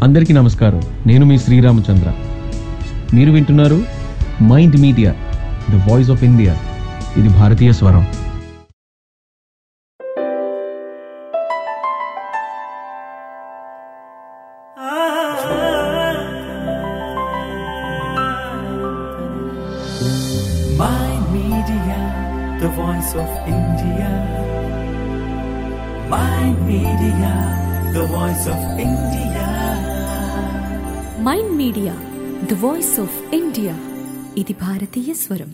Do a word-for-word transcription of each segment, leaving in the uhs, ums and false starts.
అందరికీ నమస్కారం. నేను మీ శ్రీరామచంద్ర. మీరు వింటున్నారు mind media, the voice of India. ఇది భారతీయ స్వరం. Mind Media, the voice of India. Mind Media, the voice of India. Mind media the voice of India. ఇది భారతీయ స్వరం.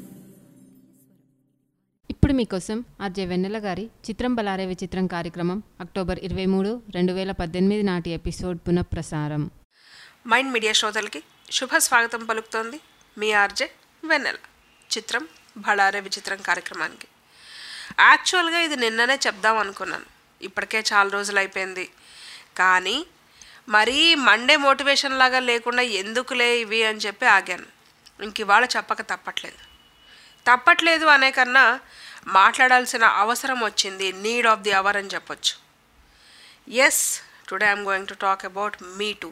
ఇప్పుడు మీకోసం ఆర్జే వెన్నెల గారి చిత్రం బలారే విచిత్రం కార్యక్రమం అక్టోబర్ ఇరవై మూడు రెండు వేల పద్దెనిమిది నాటి ఎపిసోడ్ పునఃప్రసారం. మైండ్ మీడియా శ్రోతలకి శుభ స్వాగతం పలుకుతోంది మీ ఆర్జే వెన్నెల. చిత్రం బలారే విచిత్రం కార్యక్రమానికి. యాక్చువల్గా ఇది నిన్ననే చెప్దాం అనుకున్నాను, ఇప్పటికే చాలా రోజులు అయిపోయింది. కానీ మరీ మండే మోటివేషన్ లాగా లేకుండా ఎందుకులే ఇవి అని చెప్పి ఆగాను. ఇంక ఇవాళ చెప్పక తప్పట్లేదు. తప్పట్లేదు అనే కన్నా మాట్లాడాల్సిన అవసరం వచ్చింది, నీడ్ ఆఫ్ ది అవర్ అని చెప్పొచ్చు. Yes, today I'm going to talk about me too.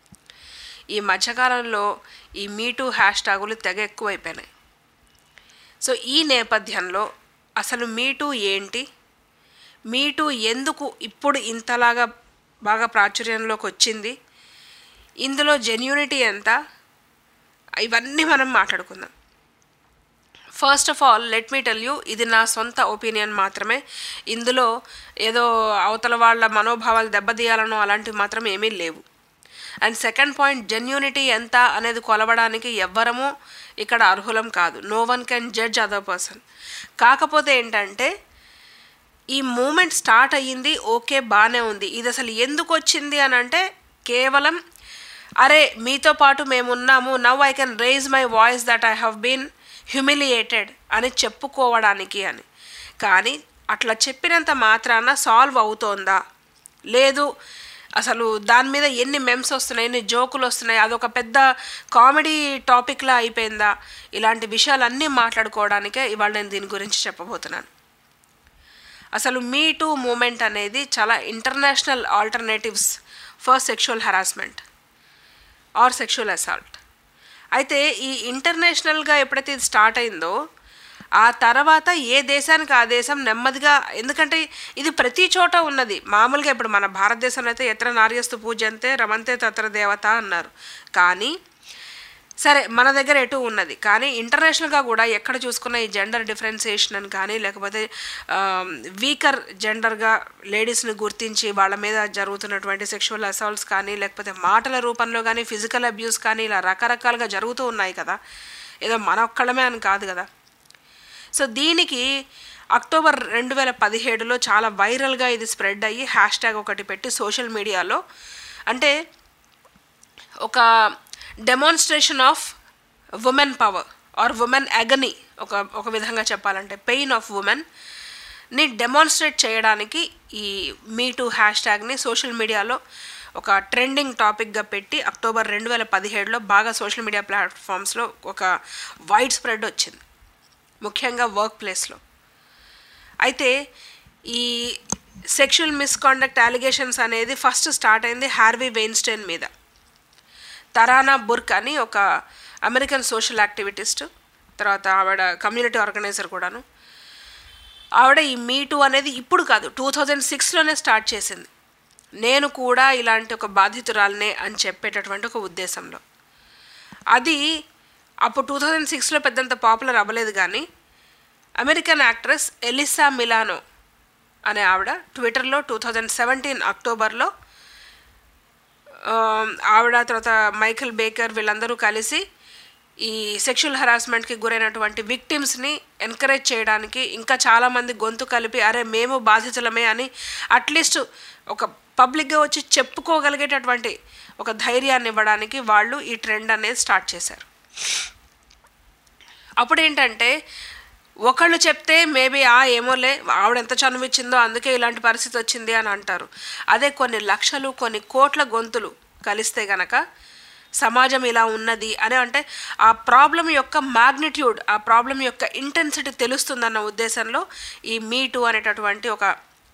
ఈ మధ్యకాలంలో ఈ మీ టూ హ్యాష్ ట్యాగులు తెగ ఎక్కువైపోయినాయి. సో ఈ నేపథ్యంలో అసలు మీ టూ ఏంటి, మీ టూ ఎందుకు ఇప్పుడు ఇంతలాగా బాగా ప్రాచుర్యంలోకి వచ్చింది, ఇందులో జెన్యూనిటీ ఎంత, ఇవన్నీ మనం మాట్లాడుకుందాం. First of all let me tell you, ఇది నా సొంత ఒపీనియన్ మాత్రమే. ఇందులో ఏదో అవతల వాళ్ళ మనోభావాలు దెబ్బతీయాలనో అలాంటివి మాత్రం ఏమీ లేవు. అండ్ సెకండ్ పాయింట్, జెన్యూనిటీ ఎంత అనేది కొలవడానికి ఎవ్వరము ఇక్కడ అర్హులం కాదు. No one can judge other person. కాకపోతే ఏంటంటే ఈ మూమెంట్ స్టార్ట్ అయ్యింది, ఓకే బాగానే ఉంది. ఇది అసలు ఎందుకు వచ్చింది అని అంటే కేవలం అరే మీతో పాటు మేము ఉన్నాము, now I can raise my voice that I have been humiliated అని చెప్పుకోవడానికి అని. కానీ అట్లా చెప్పినంత మాత్రాన సాల్వ్ అవుతోందా, లేదు అసలు దాని మీద ఎన్ని మెమ్స్ వస్తున్నాయి, ఎన్ని జోకులు వస్తున్నాయి, అదొక పెద్ద కామెడీ టాపిక్లా అయిపోయిందా, ఇలాంటి విషయాలన్నీ మాట్లాడుకోవడానికే ఇవాళ నేను దీని గురించి చెప్పబోతున్నాను. అసలు మీ టూ మూమెంట్ అనేది చాలా international alternatives for sexual harassment or sexual assault. అయితే ఈ ఇంటర్నేషనల్గా ఎప్పుడైతే ఇది స్టార్ట్ అయిందో ఆ తర్వాత ఏ దేశానికి ఆ దేశం నెమ్మదిగా, ఎందుకంటే ఇది ప్రతి చోట ఉన్నది. మామూలుగా ఇప్పుడు మన భారతదేశంలో అయితే ఎత్ర నార్యస్తు పూజంతే రమంతే తత్ర దేవత అన్నారు. కానీ సరే మన దగ్గర ఎటు ఉన్నది, కానీ ఇంటర్నేషనల్గా కూడా ఎక్కడ చూసుకున్న ఈ జెండర్ డిఫరెన్సియేషన్ అని కానీ, లేకపోతే వీకర్ జెండర్గా లేడీస్ని గుర్తించి వాళ్ళ మీద జరుగుతున్నటువంటి సెక్షువల్ అసాల్ట్స్ కానీ, లేకపోతే మాటల రూపంలో కానీ ఫిజికల్ అబ్యూస్ కానీ, ఇలా రకరకాలుగా జరుగుతూ ఉన్నాయి కదా. ఏదో మన ఒక్కళ్ళమే అని కాదు కదా. సో దీనికి అక్టోబర్ రెండు వేల పదిహేడులో చాలా వైరల్గా ఇది స్ప్రెడ్ అయ్యి హ్యాష్ ట్యాగ్ ఒకటి పెట్టి సోషల్ మీడియాలో, అంటే ఒక demonstration of women power or women అగనీ, ఒక ఒక విధంగా చెప్పాలంటే పెయిన్ ఆఫ్ ఉమెన్ని డెమాన్స్ట్రేట్ చేయడానికి ఈ మీ టూ హ్యాష్ ట్యాగ్ని సోషల్ మీడియాలో ఒక ట్రెండింగ్ టాపిక్గా పెట్టి అక్టోబర్ రెండు వేల పదిహేడులో బాగా సోషల్ మీడియా ప్లాట్ఫామ్స్లో ఒక వైడ్ స్ప్రెడ్ వచ్చింది, ముఖ్యంగా వర్క్ ప్లేస్లో. అయితే ఈ సెక్షువల్ మిస్కాండక్ట్ అలిగేషన్స్ అనేది ఫస్ట్ స్టార్ట్ అయింది హార్వీ వెయిన్స్టైన్ మీద. తరానా బుర్క్ అని ఒక అమెరికన్ సోషల్ యాక్టివిటిస్ట్, తర్వాత ఆవిడ కమ్యూనిటీ ఆర్గనైజర్ కూడాను. ఆవిడ ఈ మీ టూ అనేది ఇప్పుడు కాదు, టూ థౌజండ్ సిక్స్లోనే స్టార్ట్ చేసింది. నేను కూడా ఇలాంటి ఒక బాధితురాలనే అని చెప్పేటటువంటి ఒక ఉద్దేశంలో. అది అప్పుడు టూ థౌజండ్ సిక్స్లో పెద్దంత పాపులర్ అవ్వలేదు. కానీ అమెరికన్ యాక్ట్రెస్ ఎలిసా మిలానో అనే ఆవిడ ట్విట్టర్లో టూ థౌజండ్ సెవెంటీన్ అక్టోబర్లో ఆవిడ తర్వాత మైఖేల్ బేకర్ వీళ్ళందరూ కలిసి ఈ సెక్షువల్ హెరాస్మెంట్కి గురైనటువంటి విక్టిమ్స్ని ఎంకరేజ్ చేయడానికి, ఇంకా చాలామంది గొంతు కలిపి అరే మేము బాధితులమే అని అట్లీస్ట్ ఒక పబ్లిక్గా వచ్చి చెప్పుకోగలిగేటటువంటి ఒక ధైర్యాన్ని ఇవ్వడానికి వాళ్ళు ఈ ట్రెండ్ అనేది స్టార్ట్ చేశారు. అప్పుడు ఏంటంటే ఒకళ్ళు చెప్తే మేబీ ఆ ఏమోలే ఆవిడ ఎంత చనువిచ్చిందో అందుకే ఇలాంటి పరిస్థితి వచ్చింది అని అంటారు. అదే కొన్ని లక్షలు కొన్ని కోట్ల గొంతులు కలిస్తే గనక సమాజం ఇలా ఉన్నది అని అంటే ఆ ప్రాబ్లం యొక్క మ్యాగ్నిట్యూడ్, ఆ ప్రాబ్లం యొక్క ఇంటెన్సిటీ తెలుస్తుందన్న ఉద్దేశంలో ఈ మీ టూ అనేటటువంటి ఒక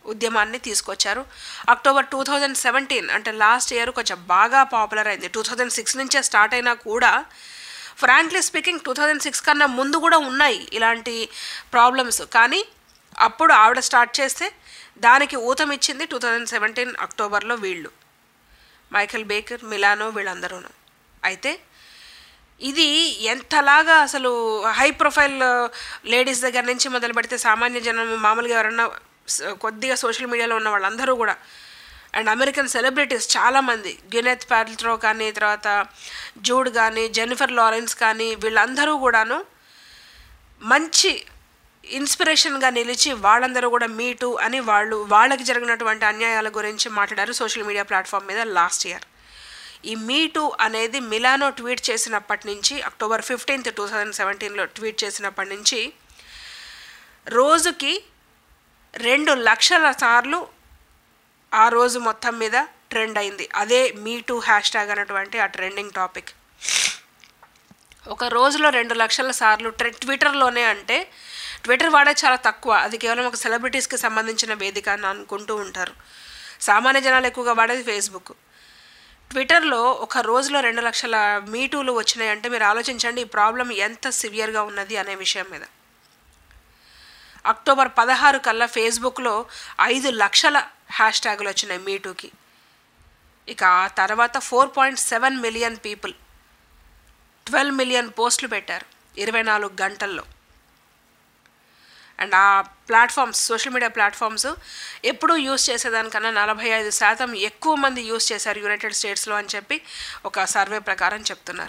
ఉద్యమాన్ని తీసుకొచ్చారు. అక్టోబర్ టూ థౌజండ్ సెవెంటీన్ అంటే లాస్ట్ ఇయర్ కొంచెం బాగా పాపులర్ అయింది. టూ థౌజండ్ సిక్స్ నుంచే స్టార్ట్ అయినా కూడా frankly speaking two thousand six కన్నా ముందు కూడా ఉన్నాయి ఇలాంటి ప్రాబ్లమ్స్. కానీ అప్పుడు ఆవిడ స్టార్ట్ చేస్తే దానికి ఊతం ఇచ్చింది టూ థౌజండ్ సెవెంటీన్ అక్టోబర్లో వీళ్ళు, మైఖేల్ బేకర్, మిలానో, వీళ్ళందరూను. అయితే ఇది ఎంతలాగా అసలు హై ప్రొఫైల్ లేడీస్ దగ్గర నుంచి మొదలు పెడితే సామాన్య జనం, మామూలుగా ఎవరన్నా కొద్దిగా సోషల్ మీడియాలో ఉన్న వాళ్ళందరూ కూడా, అండ్ అమెరికన్ సెలబ్రిటీస్ చాలామంది, గ్వినెత్ పాల్ట్రో కానీ, తర్వాత జూడ్ కానీ, జెన్నిఫర్ లారెన్స్ కానీ, వీళ్ళందరూ కూడాను మంచి ఇన్స్పిరేషన్గా నిలిచి వాళ్ళందరూ కూడా మీటు అని వాళ్ళు వాళ్ళకి జరిగినటువంటి అన్యాయాల గురించి మాట్లాడారు సోషల్ మీడియా ప్లాట్ఫామ్ మీద లాస్ట్ ఇయర్. ఈ మీటు అనేది మిలానో ట్వీట్ చేసినప్పటి నుంచి, అక్టోబర్ ఫిఫ్టీన్త్ టూ థౌజండ్ సెవెంటీన్లో ట్వీట్ చేసినప్పటి నుంచి రోజుకి రెండు లక్షల సార్లు ఆ రోజు మొత్తం మీద ట్రెండ్ అయింది. అదే మీటు హ్యాష్ ట్యాగ్ అనేటువంటి ఆ ట్రెండింగ్ టాపిక్. ఒక రోజులో రెండు లక్షల సార్లు ట్రె ట్విట్టర్లోనే అంటే ట్విట్టర్ వాడేది చాలా తక్కువ, అది కేవలం ఒక సెలబ్రిటీస్కి సంబంధించిన వేదిక అని అనుకుంటూ ఉంటారు. సామాన్య జనాలు ఎక్కువగా వాడేది ఫేస్బుక్. ట్విట్టర్లో ఒక రోజులో రెండు లక్షల మీటూలు వచ్చినాయంటే మీరు ఆలోచించండి ఈ ప్రాబ్లం ఎంత సివియర్గా ఉన్నది అనే విషయం మీద. అక్టోబర్ పదహారు కల్లా ఫేస్బుక్లో ఐదు లక్షల హ్యాష్ ట్యాగులు వచ్చినాయి మీటూకి. ఇక ఆ తర్వాత four point seven million people twelve million పోస్టులు పెట్టారు ఇరవై నాలుగు గంటల్లో. అండ్ ఆ ప్లాట్ఫామ్స్, సోషల్ మీడియా ప్లాట్ఫామ్స్ ఎప్పుడూ యూస్ చేసేదానికన్నా నలభై ఐదు శాతం ఎక్కువ మంది యూస్ చేశారు యునైటెడ్ స్టేట్స్లో అని చెప్పి ఒక సర్వే ప్రకారం చెప్తున్నారు.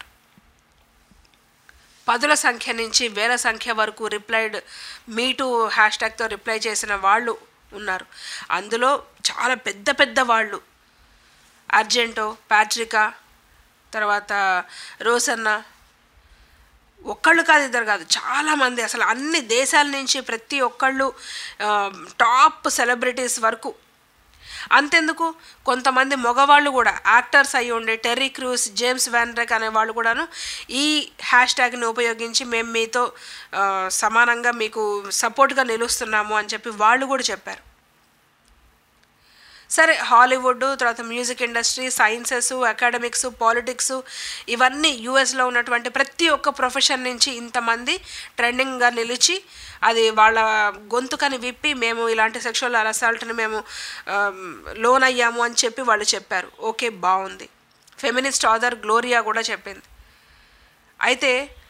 పదుల సంఖ్య నుంచి వేల సంఖ్య వరకు రిప్లైడ్ మీటూ హ్యాష్ ట్యాగ్తో రిప్లై చేసిన వాళ్ళు ఉన్నారు. అందులో చాలా పెద్ద పెద్ద వాళ్ళు, అర్జెంటో, ప్యాట్రికా, తర్వాత రోసన్న, ఒక్కళ్ళు కాదు ఇద్దరు కాదు చాలామంది, అసలు అన్ని దేశాల నుంచి ప్రతి ఒక్కళ్ళు, టాప్ సెలబ్రిటీస్ వరకు. అంతెందుకు కొంతమంది మగవాళ్ళు కూడా యాక్టర్స్ అయ్యి ఉండే టెర్రీ క్రూస్, జేమ్స్ వ్యాన్ రెక్ అనే వాళ్ళు కూడాను ఈ హ్యాష్ ట్యాగ్ని ఉపయోగించి మేము మీతో సమానంగా మీకు సపోర్ట్గా నిలుస్తున్నాము అని చెప్పి వాళ్ళు కూడా చెప్పారు. సరే, హాలీవుడ్, తర్వాత music industry, sciences, academics, politics, ఇవన్నీ యూఎస్లో ఉన్నటువంటి ప్రతి ఒక్క ప్రొఫెషన్ నుంచి ఇంతమంది ట్రెండింగ్గా నిలిచి అది వాళ్ళ గొంతుకని విప్పి మేము ఇలాంటి సెక్షువల్ అసాల్ట్ని మేము లోన్ అయ్యాము అని చెప్పి వాళ్ళు చెప్పారు. ఓకే, బాగుంది. ఫెమినిస్ట్ ఆథర్ గ్లోరియా కూడా చెప్పింది. అయితే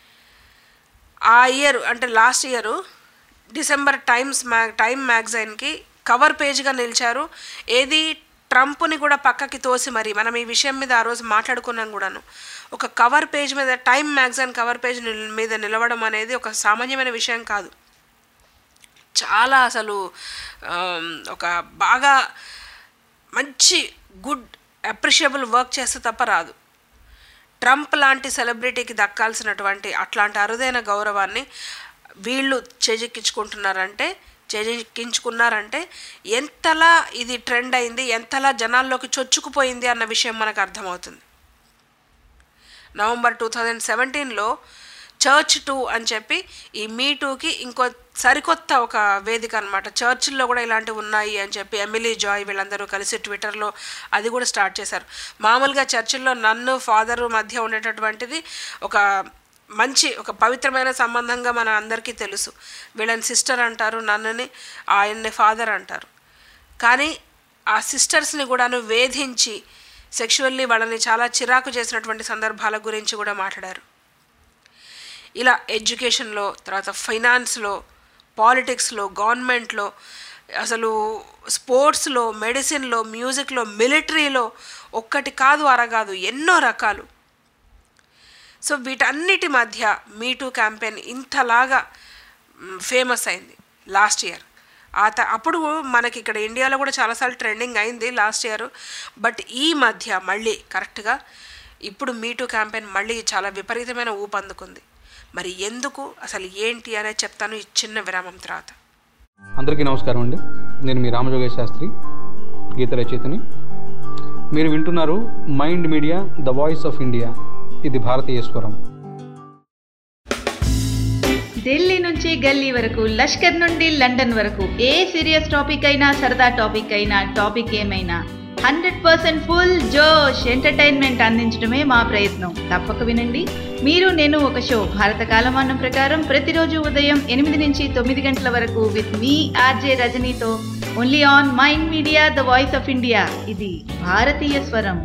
ఆ ఇయర్ అంటే లాస్ట్ ఇయరు డిసెంబర్ టైమ్స్ మ్యా టైమ్ మ్యాగజైన్కి కవర్ పేజ్గా నిలిచారు. ఏది ట్రంప్ని కూడా పక్కకి తోసి మరి మనం ఈ విషయం మీద ఆ రోజు మాట్లాడుకున్నాం కూడాను. ఒక కవర్ పేజ్ మీద, టైమ్ మ్యాగజైన్ కవర్ పేజ్ మీద నిలవడం అనేది ఒక సామాన్యమైన విషయం కాదు. చాలా అసలు ఒక బాగా మంచి గుడ్ అప్రిషియబుల్ వర్క్ చేస్తే తప్ప రాదు. ట్రంప్ లాంటి సెలబ్రిటీకి దక్కాల్సినటువంటి అట్లాంటి అరుదైన గౌరవాన్ని వీళ్ళు చేజెక్కించుకుంటున్నారంటే చేజెక్కించుకున్నారంటే ఎంతలా ఇది ట్రెండ్ అయింది, ఎంతలా జనాల్లోకి చొచ్చుకుపోయింది అన్న విషయం మనకు అర్థమవుతుంది. నవంబర్ టూ థౌజండ్ సెవెంటీన్లో చర్చ్ టూ అని చెప్పి ఈ మీ టూకి ఇంకో సరికొత్త ఒక వేదిక అనమాట. చర్చిల్లో కూడా ఇలాంటివి ఉన్నాయి అని చెప్పి ఎమిలీ జాయ్ వీళ్ళందరూ కలిసి ట్విట్టర్లో అది కూడా స్టార్ట్ చేశారు. మామూలుగా చర్చిల్లో నన్ను ఫాదరు మధ్య ఉండేటటువంటిది ఒక మంచి ఒక పవిత్రమైన సంబంధంగా మన అందరికీ తెలుసు. వీళ్ళని సిస్టర్ అంటారు, నన్నుని ఆయన్ని ఫాదర్ అంటారు. కానీ ఆ సిస్టర్స్ని కూడాను వేధించి సెక్షువల్లీ వాళ్ళని చాలా చిరాకు చేసినటువంటి సందర్భాల గురించి కూడా మాట్లాడారు. ఇలా ఎడ్యుకేషన్లో, తర్వాత ఫైనాన్స్లో, పాలిటిక్స్లో, గవర్నమెంట్లో, అసలు స్పోర్ట్స్లో, మెడిసిన్లో, మ్యూజిక్లో, మిలిటరీలో ఒక్కటి కాదు అరగాదు ఎన్నో రకాలు. సో వీటన్నిటి మధ్య మీటూ క్యాంపెయిన్ ఇంతలాగా ఫేమస్ అయింది లాస్ట్ ఇయర్. ఆ త అప్పుడు మనకి ఇక్కడ ఇండియాలో కూడా చాలాసార్లు ట్రెండింగ్ అయింది లాస్ట్ ఇయర్. బట్ ఈ మధ్య మళ్ళీ కరెక్ట్గా ఇప్పుడు మీటూ క్యాంపెయిన్ మళ్ళీ చాలా విపరీతమైన ఊపందుకుంది. మరి ఎందుకు, అసలు ఏంటి అనేది చెప్తాను ఈ చిన్న విరామం తర్వాత. అందరికీ నమస్కారం అండి. నేను మీ రామజోగేష్ శాస్త్రి, గీత రచయితని. మీరు వింటున్నారు mind media, the voice of India. ఇది భారతీయ స్వరం. ఢిల్లీ నుంచి నుంచి గల్లీ వరకు, లష్కర్ నుండి లండన్ వరకు, ఏ సీరియస్ టాపిక్ అయినా సరదా టాపిక్ అయినా టాపిక్ ఏమైనా హండ్రెడ్ పర్సెంట్ ఫుల్ జోష్ ఎంటర్టైన్మెంట్ అందించడమే మా ప్రయత్నం. తప్పక వినండి. మీరు నేను ఒక షో భారత కాలమానం ప్రకారం ప్రతిరోజు ఉదయం ఎనిమిది నుంచి తొమ్మిది గంటల వరకు విత్ మీ ఆర్జే రజనీతో only on Mind media the voice of India. ఇది భారతీయ స్వరం.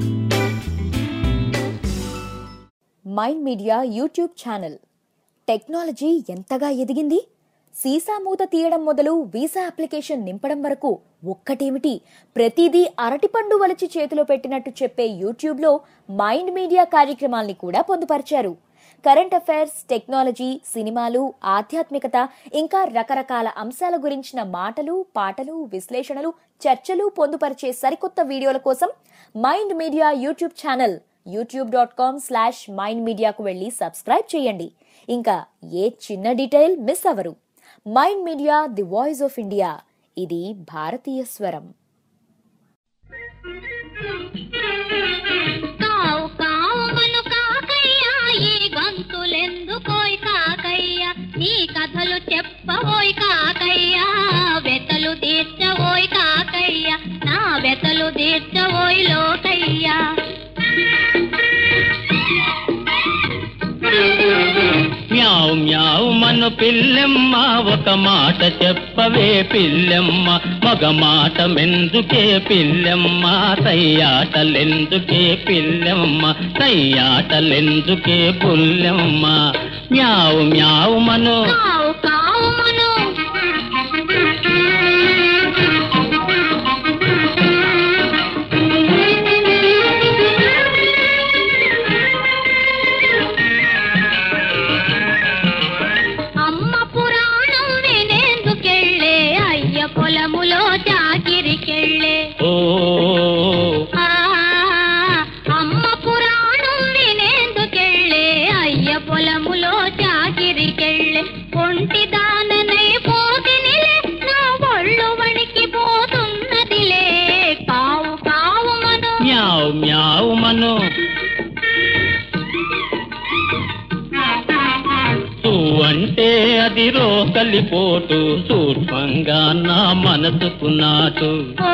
Mind Media YouTube channel. Technology ఎంతగా ఎదిగింది? సీసా మూత తీయడం మొదలు వీసా అప్లికేషన్ నింపడం వరకు ఒక్కటేమిటి, ప్రతిదీ అరటిపండు వలిచి చేతిలో పెట్టినట్టు చెప్పే యూట్యూబ్లో మైండ్ మీడియా కార్యక్రమాల్ని కూడా పొందుపరిచారు. కరెంట్ అఫైర్స్, టెక్నాలజీ, సినిమాలు, ఆధ్యాత్మికత, ఇంకా రకరకాల అంశాల గురించిన మాటలు, పాటలు, విశ్లేషణలు, చర్చలు పొందుపరిచే సరికొత్త వీడియోల కోసం Mind Media YouTube channel YouTube dot com slash Mind మీడియాకు వెళ్ళి సబ్స్క్రైబ్ చేయండి. ఇంకా ఏ చిన్న డీటెయిల్ మిస్ అవ్వరు. Mind media the voice of India. ఇది భారతీయ స్వరం. కావు కావు మను కాకయ్య, ఈ గంతులెందుకోయ్ కాకయ్య, నీ కథలు చెప్పవోయ్ కాకయ్య, వెతలు తీర్చవోయ్ కాకయ్య, నా వెతలు తీర్చవోయ్ లోకయ్య. మ్యావ్ మ్యావ్ మను పిల్లెమ్మ, ఒక మాట చెప్పవే పిల్లెమ్మ, మగ మాట మెందుకే పిల్లెమ్మ, సయ్యాటలెందుకే పిల్లెమ్మ, సయ్యాటలెందుకే పుల్లెమ్మ. మ్యావ్ మ్యావ్ మను కావు కావు మను పొలములో చాకిరికెళ్ళే. ఓ అమ్మ పురాణం వినేందుకెళ్ళే, అయ్య పొలములో చాకిరికెళ్ళే. ఒంటి దాననై పోతినిలే, నా ఒళ్ళు వణికి పోతున్నదిలే. కావు కావు మను మ్యావ్ మ్యావ్ మను అంటే అది రోకలిపోటు, సూక్ష్మంగా నా మనసుకు నాటు.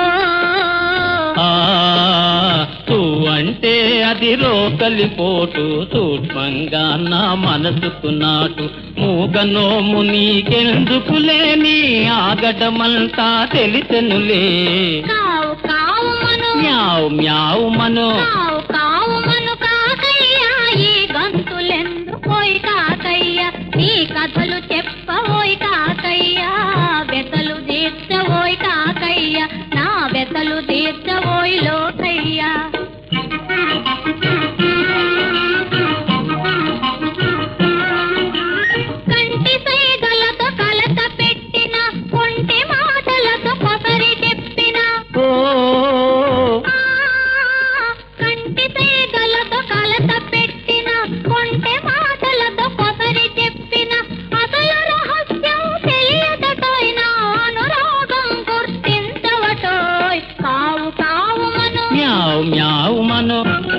అంటే అది రోకలిపోటు, సూక్ష్మంగా నా మనసుకు నాటు. మూగనోము నీకెందుకులే, నీ ఆగడమంతా తెలిసెనులే. కావు కావు మను మ్యావ్ మ్యావ్ మను కావు కావు మను కాకయ్య, ఈ గంతులెందుకోయ్ కాకయ్య, నీ కథలు చెప్పవోయ్ కాకయ్య, వెతలు తీర్చవోయ్ కాకయ్య, నా వెతలు తీర్చవోయ్ లోకయ్య. కంటి సైగలతో కలత పెట్టిన, కొంటి మాటలతో కొసరి చెప్పిన, కంటి సైగలతో కలత పెట్టిన, కొంటి మాటలతో కొసరి చెప్పిన, అసలు రహస్యం తెలియదటోయ్, నా అనురాగం గుర్తించవటోయ్. కావు కావు మను మ్యావ్ మ్యావ్ మను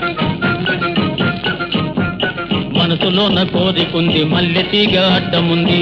మనసులోన కోరికుంది, మల్లె తీగ అడ్డముంది.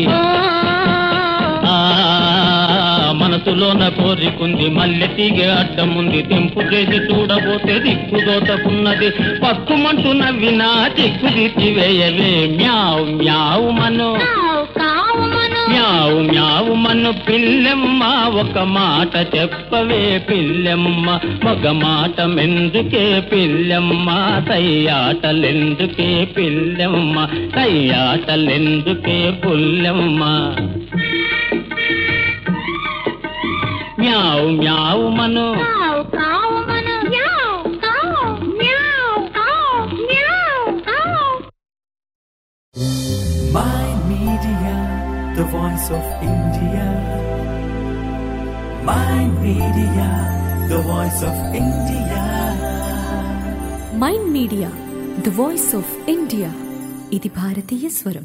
మనసులోన కోరికుంది, మల్లె తీగ అడ్డముంది. తెంపు చేసి చూడబోతే దిక్కుదోతకున్నది, పక్కుమంటూ నవ్వినా చిక్కు తీర్చివేయవే. మ్యావ్ మ్యావ్ మను మ్యావ్ మ్యావ్ మను పిల్లెమ్మ, ఒక మాట చెప్పవే పిల్లెమ్మ, మగ మాట మెందుకే పిల్లెమ్మ, సయ్యాటలెందుకే పిల్లెమ్మ, సయ్యాటలెందుకే పుల్లెమ్మ. మ్యావ్ మ్యావ్ మను కావు కావు మను మ్యావ్ కావు మ్యావ్ కావు మ్యావ్ కావు. Mind Media, the voice of India. Mind Media, the voice of India. Mind media the voice of India. ఇది భారతీయ స్వరం.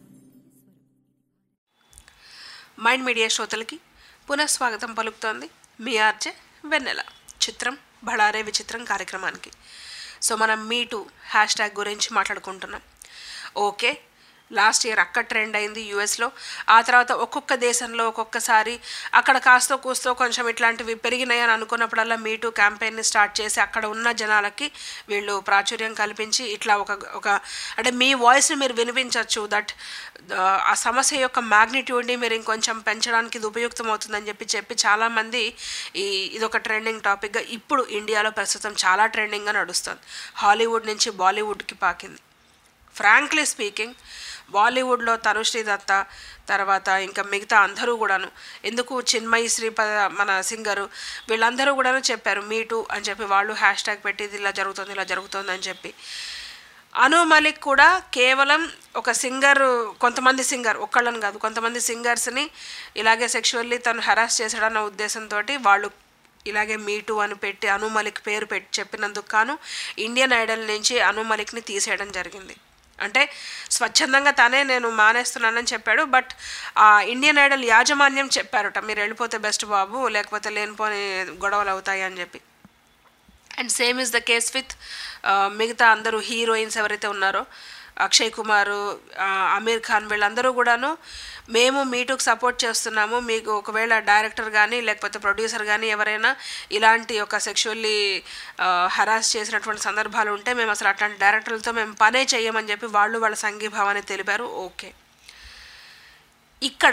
మైండ్ మీడియా శ్రోతలకి పునఃస్వాగతం పలుకుతోంది మీ ఆర్జే వెన్నెల. చిత్రం బళారే విచిత్రం కార్యక్రమానికి. సో మనం మీ టూ హ్యాష్ ట్యాగ్ గురించి మాట్లాడుకుంటున్నాం. ఓకే, లాస్ట్ ఇయర్ అక్కడ ట్రెండ్ అయింది యూఎస్లో. ఆ తర్వాత ఒక్కొక్క దేశంలో ఒక్కొక్కసారి అక్కడ కాస్తో కూస్తో కొంచెం ఇట్లాంటివి పెరిగినాయి అని అనుకున్నప్పుడల్లా మీటూ క్యాంపెయిన్ని స్టార్ట్ చేసి అక్కడ ఉన్న జనాలకి వీళ్ళు ప్రాచుర్యం కల్పించి ఇట్లా ఒక ఒక అంటే మీ వాయిస్ని మీరు వినిపించవచ్చు, దట్ ఆ సమస్య యొక్క మ్యాగ్నిట్యూడ్ని మీరు ఇంకొంచెం పెంచడానికి ఇది ఉపయుక్తం అవుతుందని చెప్పి చెప్పి చాలామంది ఈ ఇదొక ట్రెండింగ్ టాపిక్గా ఇప్పుడు ఇండియాలో ప్రస్తుతం చాలా ట్రెండింగ్గా నడుస్తుంది. హాలీవుడ్ నుంచి బాలీవుడ్కి పాకింది. ఫ్రాంక్లీ స్పీకింగ్, బాలీవుడ్లో తనుశ్రీ దత్త తర్వాత ఇంకా మిగతా అందరూ కూడాను, ఎందుకు చిన్మయి శ్రీపద మన సింగరు వీళ్ళందరూ కూడాను చెప్పారు మీటూ అని చెప్పి, వాళ్ళు హ్యాష్ ట్యాగ్ పెట్టి ఇది ఇలా జరుగుతుంది ఇలా జరుగుతుంది అని చెప్పి. అను మలిక్ కూడా కేవలం ఒక సింగర్, కొంతమంది సింగర్ ఒక్కళ్ళని కాదు కొంతమంది సింగర్స్ని ఇలాగే సెక్షువల్లీ తను హెరాస్ చేశాడన్న ఉద్దేశంతో వాళ్ళు ఇలాగే మీటూ అని పెట్టి అను మలిక్ పేరు పెట్టి చెప్పినందుకు కాను ఇండియన్ ఐడల్ నుంచి అను మలిక్ని తీసేయడం జరిగింది. అంటే స్వచ్ఛందంగా తనే నేను మానేస్తున్నానని చెప్పాడు, బట్ ఆ ఇండియన్ ఐడల్ యాజమాన్యం చెప్పారట మీరు వెళ్ళిపోతే బెస్ట్ బాబు, లేకపోతే లేనిపోని గొడవలు అవుతాయి అని చెప్పి. And same is the case with మిగతా అందరూ హీరోయిన్స్ ఎవరైతే ఉన్నారో అక్షయ్ కుమార్, అమీర్ ఖాన్ వీళ్ళందరూ కూడాను మేము మీటూకి సపోర్ట్ చేస్తున్నాము, మీకు ఒకవేళ డైరెక్టర్ కానీ లేకపోతే ప్రొడ్యూసర్ కానీ ఎవరైనా ఇలాంటి ఒక సెక్షువల్లీ హరాస్ చేసినటువంటి సందర్భాలు ఉంటే మేము అసలు అట్లాంటి డైరెక్టర్లతో మేము పనే చేయమని చెప్పి వాళ్ళు వాళ్ళ సంఘీభావాన్ని తెలిపారు. ఓకే, ఇక్కడ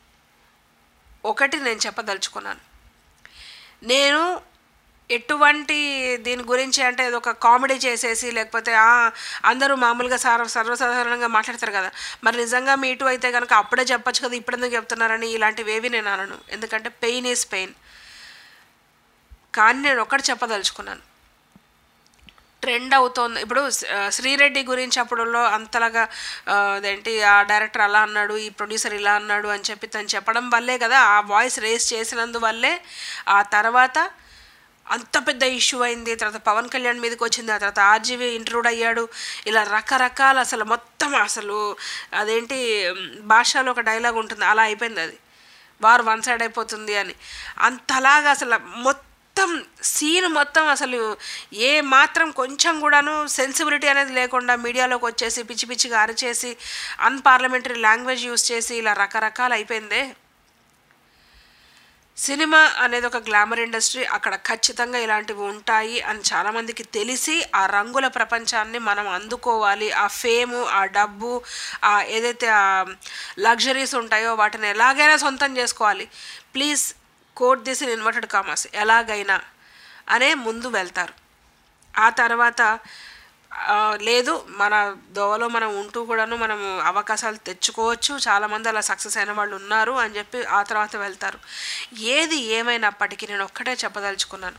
ఒకటి నేను చెప్పదలుచుకున్నాను. నేను ఎటువంటి దీని గురించి అంటే ఏదో ఒక కామెడీ చేసేసి లేకపోతే అందరూ మామూలుగా సర్వ సర్వసాధారణంగా మాట్లాడతారు కదా, మరి నిజంగా మీటూ అయితే కనుక అప్పుడే చెప్పచ్చు కదా ఇప్పుడు ఎందుకు చెప్తున్నారని ఇలాంటివి ఏవి నేను అనను, ఎందుకంటే పెయిన్ ఈజ్ పెయిన్. కానీ నేను ఒకటి చెప్పదలుచుకున్నాను, ట్రెండ్ అవుతోంది ఇప్పుడు శ్రీరెడ్డి గురించి అప్పుడులో అంతలాగా అదేంటి ఆ డైరెక్టర్ అలా అన్నాడు ఈ ప్రొడ్యూసర్ ఇలా అన్నాడు అని చెప్పి తను చెప్పడం వల్లే కదా, ఆ వాయిస్ రేస్ చేసినందువల్లే ఆ తర్వాత అంత పెద్ద ఇష్యూ అయింది. తర్వాత పవన్ కళ్యాణ్ మీదకి వచ్చింది, ఆ తర్వాత ఆర్జీవి ఇంట్రూడ్ అయ్యాడు, ఇలా రకరకాల అసలు మొత్తం అసలు అదేంటి భాషలో ఒక డైలాగ్ ఉంటుంది అలా అయిపోయింది, అది వారు వన్ సైడ్ అయిపోతుంది అని. అంతలాగా అసలు మొత్తం సీన్ మొత్తం అసలు ఏ మాత్రం కొంచెం కూడాను సెన్సిబిలిటీ అనేది లేకుండా మీడియాలోకి వచ్చేసి పిచ్చి పిచ్చిగా అరిచేసి అన్పార్లమెంటరీ లాంగ్వేజ్ యూజ్ చేసి ఇలా రకరకాలు అయిపోయిందే. సినిమా అనేది ఒక గ్లామర్ ఇండస్ట్రీ, అక్కడ ఖచ్చితంగా ఇలాంటివి ఉంటాయి అని చాలామందికి తెలిసి ఆ రంగుల ప్రపంచాన్ని మనం అందుకోవాలి, ఆ ఫేము ఆ డబ్బు ఆ ఏదైతే ఆ లగ్జరీస్ ఉంటాయో వాటిని ఎలాగైనా సొంతం చేసుకోవాలి, please quote this in inverted commas ఎలాగైనా అనే ముందు వెళ్తారు. ఆ తర్వాత లేదు మన దోవలో మనం ఉంటూ కూడాను మనం అవకాశాలు తెచ్చుకోవచ్చు, చాలామంది అలా సక్సెస్ అయిన వాళ్ళు ఉన్నారు అని చెప్పి ఆ తర్వాత వెళ్తారు. ఏది ఏమైనప్పటికీ నేను ఒక్కటే చెప్పదలుచుకున్నాను,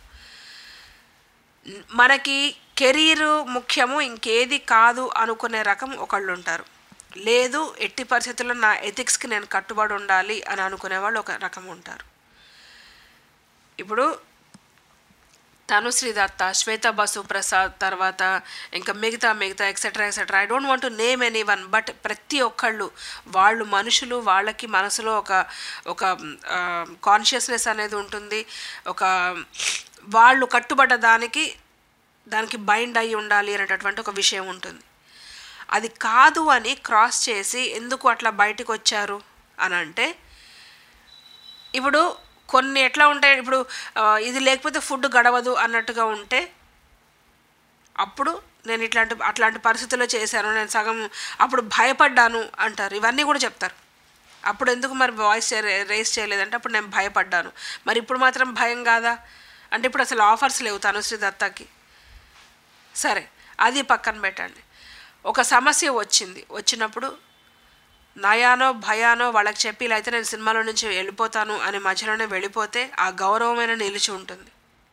మనకి కెరీరు ముఖ్యము ఇంకేది కాదు అనుకునే రకం ఒకళ్ళు ఉంటారు, లేదు ఎట్టి పరిస్థితుల్లో నా ఎథిక్స్కి నేను కట్టుబడి ఉండాలి అని అనుకునే వాళ్ళు ఒక రకం ఉంటారు. ఇప్పుడు తనుశ్రీ దత్త, శ్వేత బసు ప్రసాద్, తర్వాత ఇంకా మిగతా మిగతా etcetera etcetera I don't want to name anyone, but ప్రతి ఒక్కళ్ళు వాళ్ళు మనుషులు, వాళ్ళకి మనసులో ఒక ఒక కాన్షియస్నెస్ అనేది ఉంటుంది, ఒక వాళ్ళు కట్టుబడ్డ దానికి దానికి బైండ్ అయ్యి ఉండాలి అనేటటువంటి ఒక విషయం ఉంటుంది. అది కాదు అని క్రాస్ చేసి ఎందుకు అట్లా బయటకు వచ్చారు అని అంటే, ఇప్పుడు కొన్ని ఎట్లా ఉంటాయి, ఇప్పుడు ఇది లేకపోతే ఫుడ్ గడవదు అన్నట్టుగా ఉంటే అప్పుడు నేను ఇట్లాంటి అట్లాంటి పరిస్థితుల్లో చేశాను, నేను సగం అప్పుడు భయపడ్డాను అంటారు, ఇవన్నీ కూడా చెప్తారు. అప్పుడు ఎందుకు మరి వాయిస్ రేస్ చేయలేదంటే అప్పుడు నేను భయపడ్డాను, మరి ఇప్పుడు మాత్రం భయం కాదా అంటే ఇప్పుడు అసలు ఆఫర్స్ లేవు తనుశ్రీ దత్తకి. సరే అది పక్కన పెట్టండి, ఒక సమస్య వచ్చింది, వచ్చినప్పుడు నయానో భయానో వాళ్ళకి చెప్పి ఇలా అయితే నేను సినిమాలో నుంచి వెళ్ళిపోతాను అని మధ్యలోనే వెళ్ళిపోతే ఆ గౌరవమైన నిలిచి ఉంటుంది.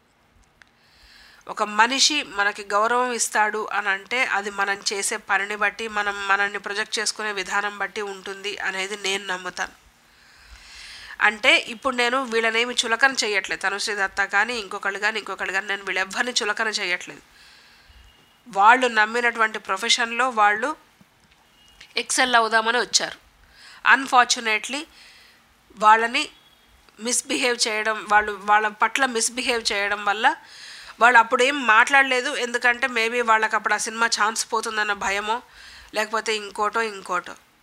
ఒక మనిషి మనకి గౌరవం ఇస్తాడు అని అంటే అది మనం చేసే పనిని బట్టి, మనం మనల్ని ప్రొజెక్ట్ చేసుకునే విధానం బట్టి ఉంటుంది అనేది నేను నమ్ముతాను. అంటే ఇప్పుడు నేను వీళ్ళనేమి చులకన చేయట్లేదు, తనుశ్రీ దత్త కానీ ఇంకొకళ్ళు కానీ ఇంకొకళ్ళు కానీ నేను వీళ్ళెవ్వరిని చులకన చేయట్లేదు. వాళ్ళు నమ్మినటువంటి ప్రొఫెషన్లో వాళ్ళు ఎక్సెల్ అవుదామని వచ్చారు. అన్ఫార్చునేట్లీ వాళ్ళని మిస్బిహేవ్ చేయడం, వాళ్ళు వాళ్ళ పట్ల మిస్బిహేవ్ చేయడం వల్ల వాళ్ళు అప్పుడు ఏం మాట్లాడలేదు, ఎందుకంటే మేబీ వాళ్ళకి అప్పుడు ఆ సినిమా ఛాన్స్ పోతుందన్న భయమో లేకపోతే ఇంకోటో ఇంకోటో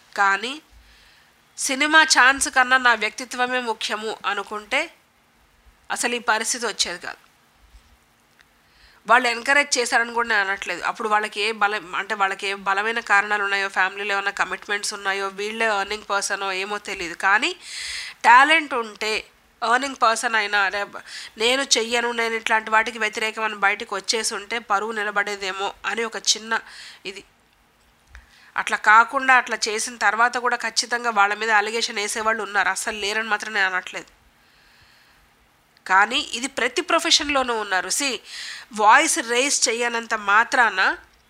కానీ సినిమా ఛాన్స్ కన్నా నా వ్యక్తిత్వమే ముఖ్యము అనుకుంటే అసలు ఈ పరిస్థితి వచ్చేది కాదు. వాళ్ళు ఎంకరేజ్ చేశారని కూడా నేను అనట్లేదు. అప్పుడు వాళ్ళకి ఏ బలం అంటే వాళ్ళకి ఏ బలమైన కారణాలు ఉన్నాయో, ఫ్యామిలీలో ఏమైనా కమిట్మెంట్స్ ఉన్నాయో, వీళ్ళే ఎర్నింగ్ పర్సనో ఏమో తెలియదు. కానీ టాలెంట్ ఉంటే ఎర్నింగ్ పర్సన్ అయినా రే నేను చెయ్యను, నేను ఇట్లాంటి వాటికి వ్యతిరేకమని బయటకు వచ్చేసి ఉంటే పరువు నిలబడేదేమో అని ఒక చిన్న ఇది. అట్లా కాకుండా అట్లా చేసిన తర్వాత కూడా ఖచ్చితంగా వాళ్ళ మీద అలిగేషన్ వేసేవాళ్ళు ఉన్నారు, అస్సలు లేరని మాత్రం నేను అనట్లేదు. కానీ ఇది ప్రతి ప్రొఫెషన్లోనూ ఉన్నారు. సి వాయిస్ రేస్ చేయనంత మాత్రాన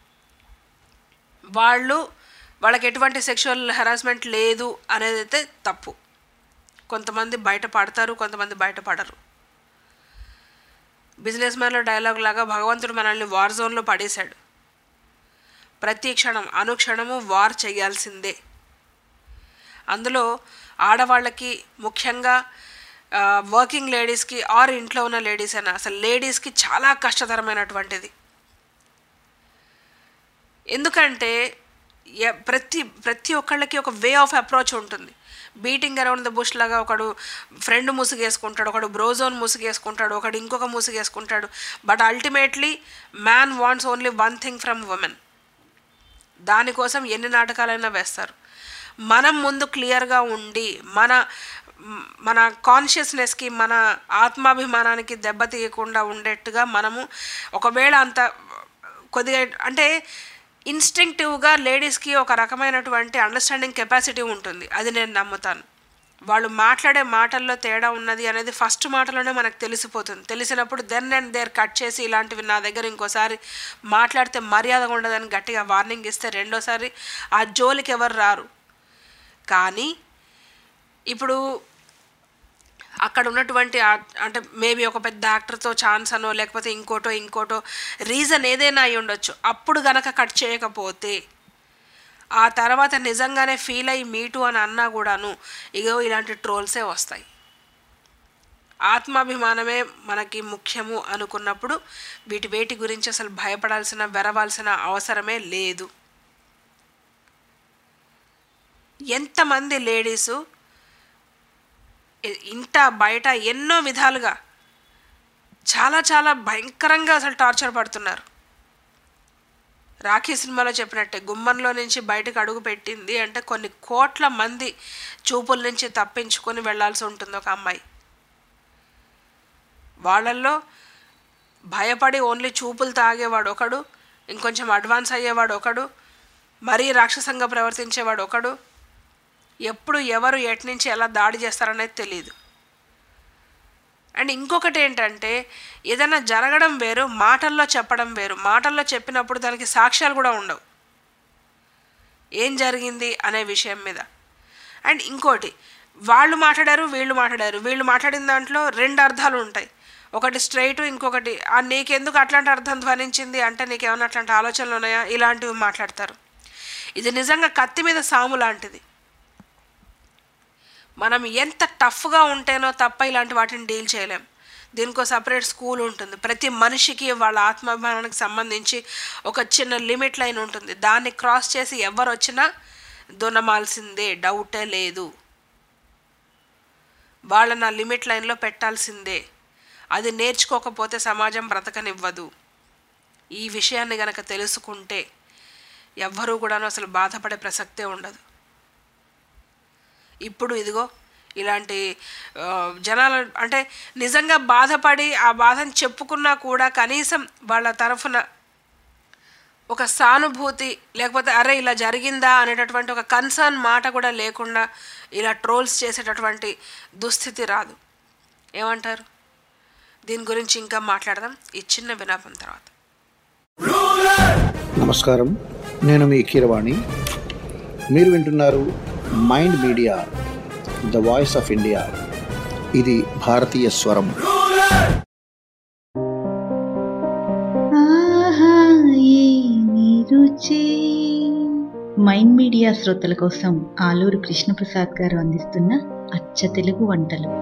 వాళ్ళు వాళ్ళకి ఎటువంటి సెక్షువల్ హెరాస్మెంట్ లేదు అనేది అయితే తప్పు. కొంతమంది బయట పడతారు, కొంతమంది బయటపడరు. బిజినెస్ మ్యాన్లో డైలాగ్ లాగా భగవంతుడు మనల్ని వార్ జోన్లో పడేశాడు. ప్రతి క్షణం అనుక్షణము వార్ చేయాల్సిందే. అందులో ఆడవాళ్ళకి ముఖ్యంగా వర్కింగ్ లేడీస్కి ఆర్ ఇంట్లో ఉన్న లేడీస్ అయినా అసలు లేడీస్కి చాలా కష్టతరమైనటువంటిది. ఎందుకంటే ప్రతి ప్రతి ఒక్కళ్ళకి ఒక వే ఆఫ్ అప్రోచ్ ఉంటుంది. బీటింగ్ అరౌండ్ ద బుష్ లాగా ఒకడు ఫ్రెండ్ ముసుగేసుకుంటాడు, ఒకడు బ్రోజోన్ ముసుగేసుకుంటాడు, ఒకడు ఇంకొక ముసుగేసుకుంటాడు. But ultimately man wants only one thing from women. దానికోసం ఎన్ని నాటకాలైనా వేస్తారు. మనం ముందు క్లియర్గా ఉండి మన మన కాన్షియస్నెస్కి మన ఆత్మాభిమానానికి దెబ్బతీయకుండా ఉండేట్టుగా మనము ఒకవేళ అంత కొద్దిగా అంటే ఇన్స్టింక్టివ్గా లేడీస్కి ఒక రకమైనటువంటి అండర్స్టాండింగ్ కెపాసిటీ ఉంటుంది. అది నేను నమ్ముతాను. వాళ్ళు మాట్లాడే మాటల్లో తేడా ఉన్నది అనేది ఫస్ట్ మాటలోనే మనకు తెలిసిపోతుంది. తెలిసినప్పుడు దెన్ అండ్ దేర్ కట్ చేసి ఇలాంటివి నా దగ్గర ఇంకోసారి మాట్లాడితే మర్యాద ఉండదని గట్టిగా వార్నింగ్ ఇస్తే రెండోసారి ఆ జోలికి ఎవరు రారు. కానీ ఇప్పుడు అక్కడ ఉన్నటువంటి అంటే మేబీ ఒక పెద్ద యాక్టర్తో ఛాన్స్ అనో లేకపోతే ఇంకోటో ఇంకోటో రీజన్ ఏదైనా అయి ఉండొచ్చు. అప్పుడు గనక కట్ చేయకపోతే ఆ తర్వాత నిజంగానే ఫీల్ అయ్యి మీటు అని అన్నా కూడాను ఇగో ఇలాంటి ట్రోల్సే వస్తాయి. ఆత్మాభిమానమే మనకి ముఖ్యము అనుకున్నప్పుడు వీటి వేటి గురించి అసలు భయపడాల్సిన వెరవాల్సిన అవసరమే లేదు. ఎంతమంది లేడీసు ఇంట బయట ఎన్నో విధాలుగా చాలా చాలా భయంకరంగా అసలు టార్చర్ పడుతున్నారు. రాఖీ సినిమాలో చెప్పినట్టే గుమ్మంలో నుంచి బయటకు అడుగు పెట్టింది అంటే కొన్ని కోట్ల మంది చూపుల నుంచి తప్పించుకొని వెళ్లాల్సి ఉంటుంది ఒక అమ్మాయి. వాళ్ళల్లో భయపడి ఓన్లీ చూపులు తాగేవాడు ఒకడు, ఇంకొంచెం అడ్వాన్స్ అయ్యేవాడు ఒకడు, మరీ రాక్షసంగా ప్రవర్తించేవాడు ఒకడు. ఎప్పుడు ఎవరు ఎటు నుంచి ఎలా దాడి చేస్తారనేది తెలియదు. అండ్ ఇంకొకటి ఏంటంటే ఏదైనా జరగడం వేరు, మాటల్లో చెప్పడం వేరు. మాటల్లో చెప్పినప్పుడు దానికి సాక్ష్యాలు కూడా ఉండవు ఏం జరిగింది అనే విషయం మీద. అండ్ ఇంకోటి వాళ్ళు మాట్లాడారు వీళ్ళు మాట్లాడారు, వీళ్ళు మాట్లాడిన దాంట్లో రెండు అర్థాలు ఉంటాయి. ఒకటి స్ట్రైట్, ఇంకొకటి నీకెందుకు అట్లాంటి అర్థం ధ్వనించింది అంటే నీకేమన్నా అట్లాంటి ఆలోచనలు ఉన్నాయా ఇలాంటివి మాట్లాడతారు. ఇది నిజంగా కత్తి మీద సాము లాంటిది. మనం ఎంత టఫ్గా ఉంటేనో తప్ప ఇలాంటి వాటిని డీల్ చేయలేం. దీనికో సపరేట్ స్కూల్ ఉంటుంది. ప్రతి మనిషికి వాళ్ళ ఆత్మాభిమానానికి సంబంధించి ఒక చిన్న లిమిట్ లైన్ ఉంటుంది. దాన్ని క్రాస్ చేసి ఎవరు వచ్చినా దున్నమాల్సిందే, డౌటే లేదు. వాళ్ళని ఆ లిమిట్ లైన్లో పెట్టాల్సిందే. అది నేర్చుకోకపోతే సమాజం బ్రతకనివ్వదు. ఈ విషయాన్ని గనక తెలుసుకుంటే ఎవ్వరూ కూడా అసలు బాధపడే ప్రసక్తే ఉండదు. ఇప్పుడు ఇదిగో ఇలాంటి జనాలు అంటే నిజంగా బాధపడి ఆ బాధను చెప్పుకున్నా కూడా కనీసం వాళ్ళ తరఫున ఒక సానుభూతి లేకపోతే అరే ఇలా జరిగిందా అనేటటువంటి ఒక కన్సర్న్ మాట కూడా లేకుండా ఇలా ట్రోల్స్ చేసేటటువంటి దుస్థితి రాదు. ఏమంటారు? దీని గురించి ఇంకా మాట్లాడదాం ఈ చిన్న విరామం తర్వాత. నమస్కారం, నేను మీ కీరవాణి. మీరు వింటున్నారు mind media the voice of India. ఇది భారతీయ స్వరం. మైండ్ మీడియా శ్రోతల కోసం ఆలూరు కృష్ణప్రసాద్ గారు అందిస్తున్న అచ్చ తెలుగు వంటలు.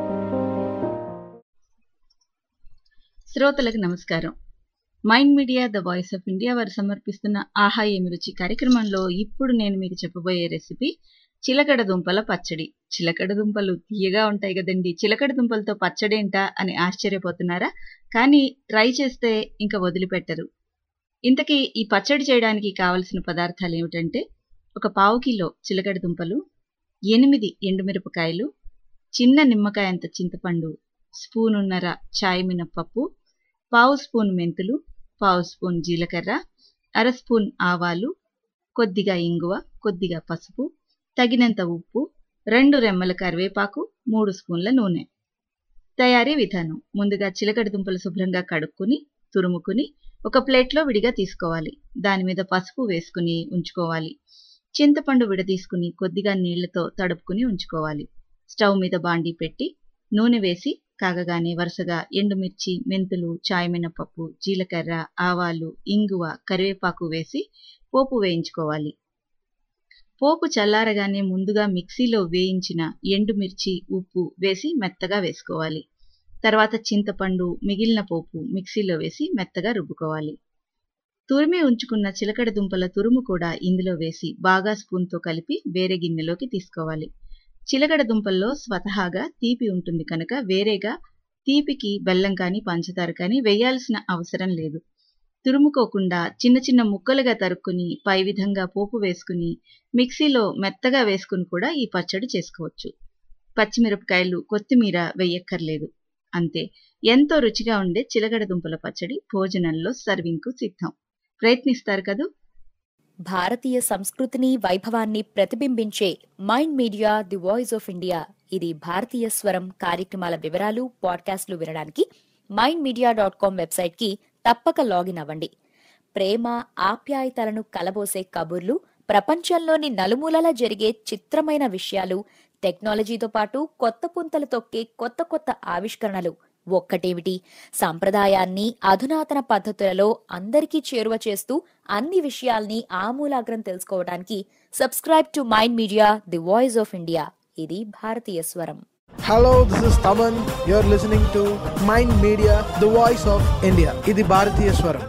శ్రోతలకు నమస్కారం. Mind media the voice of India వారు సమర్పిస్తున్న ఆహా ఏమి రుచి కార్యక్రమంలో ఇప్పుడు నేను మీకు చెప్పబోయే రెసిపీ చిలకడ దుంపల పచ్చడి. చిలకడ దుంపలు తీయగా ఉంటాయి కదండి, చిలకడ దుంపలతో పచ్చడేంటా అని ఆశ్చర్యపోతున్నారా? కానీ ట్రై చేస్తే ఇంకా వదిలిపెట్టరు. ఇంతకీ ఈ పచ్చడి చేయడానికి కావలసిన పదార్థాలు ఏమిటంటే, ఒక పావు కిలో చిలకడ దుంపలు, ఎనిమిది ఎండుమిరపకాయలు, చిన్న నిమ్మకాయ అంత చింతపండు, స్పూనున్నర చాయ్ మినప్పప్పు, పావు స్పూన్ మెంతులు, పావు స్పూన్ జీలకర్ర, అర స్పూన్ ఆవాలు, కొద్దిగా ఇంగువ, కొద్దిగా పసుపు, తగినంత ఉప్పు, రెండు రెమ్మల కరివేపాకు, మూడు స్పూన్ల నూనె. తయారీ విధానం: ముందుగా చిలకడ దుంపలు శుభ్రంగా కడుక్కుని తురుముకుని ఒక ప్లేట్లో విడిగా తీసుకోవాలి. దాని మీద పసుపు వేసుకుని ఉంచుకోవాలి. చింతపండు విడదీసుకుని కొద్దిగా నీళ్లతో తడుపుకుని ఉంచుకోవాలి. స్టవ్ మీద బాండీ పెట్టి నూనె వేసి కాగగానే వరుసగా ఎండుమిర్చి, మెంతులు, చాయ్ మినపప్పు, జీలకర్ర, ఆవాలు, ఇంగువ, కరివేపాకు వేసి పోపు వేయించుకోవాలి. పోపు చల్లారగానే ముందుగా మిక్సీలో వేయించిన ఎండుమిర్చి, ఉప్పు వేసి మెత్తగా వేసుకోవాలి. తర్వాత చింతపండు, మిగిలిన పోపు మిక్సీలో వేసి మెత్తగా రుబ్బుకోవాలి. తురిమి ఉంచుకున్న చిలకడ దుంపల తురుము కూడా ఇందులో వేసి బాగా స్పూన్తో కలిపి వేరే గిన్నెలోకి తీసుకోవాలి. చిలకడ దుంపల్లో స్వతహాగా తీపి ఉంటుంది కనుక వేరేగా తీపికి బెల్లం కానీ పంచదార కానీ వేయాల్సిన అవసరం లేదు. తురుముకోకుండా చిన్న చిన్న ముక్కలుగా తరుక్కుని పై విధంగా పోపు వేసుకుని మిక్సీలో మెత్తగా వేసుకుని కూడా ఈ పచ్చడి చేసుకోవచ్చు. పచ్చిమిరపకాయలు, కొత్తిమీర వేయక్కర్లేదు. అంతే, ఎంతో రుచిగా ఉండే చిలకడ దుంపల పచ్చడి భోజనంలో సర్వింగ్కు సిద్ధం. ప్రయత్నిస్తారు కదూ? భారతీయ సంస్కృతిని, వైభవాన్ని ప్రతిబింబించే Mind media the voice of India. ఇది భారతీయ స్వరం కార్యక్రమాల వివరాలు, పాడ్కాస్ట్లు వినడానికి మైండ్ మీడియా డాట్ కామ్ వెబ్సైట్కి తప్పక లాగిన్ అవ్వండి. ప్రేమ, ఆప్యాయతలను కలబోసే కబుర్లు, ప్రపంచంలోని నలుమూలలా జరిగే చిత్రమైన విషయాలు, టెక్నాలజీతో పాటు కొత్త పుంతలు తొక్కే కొత్త కొత్త ఆవిష్కరణలు, ఒక్కటేమిటి సంప్రదాయాన్ని అధునాతన పద్ధతులలో అందరికీ చేరువ చేస్తూ అన్ని విషయాల్ని ఆమూలాగ్రం తెలుసుకోవడానికి subscribe to Mind media the voice of India. ఇది భారతీయ స్వరం. Hello, this is Taman. You're listening to Mind Media, the voice of India. ఇది భారతీయ స్వరం.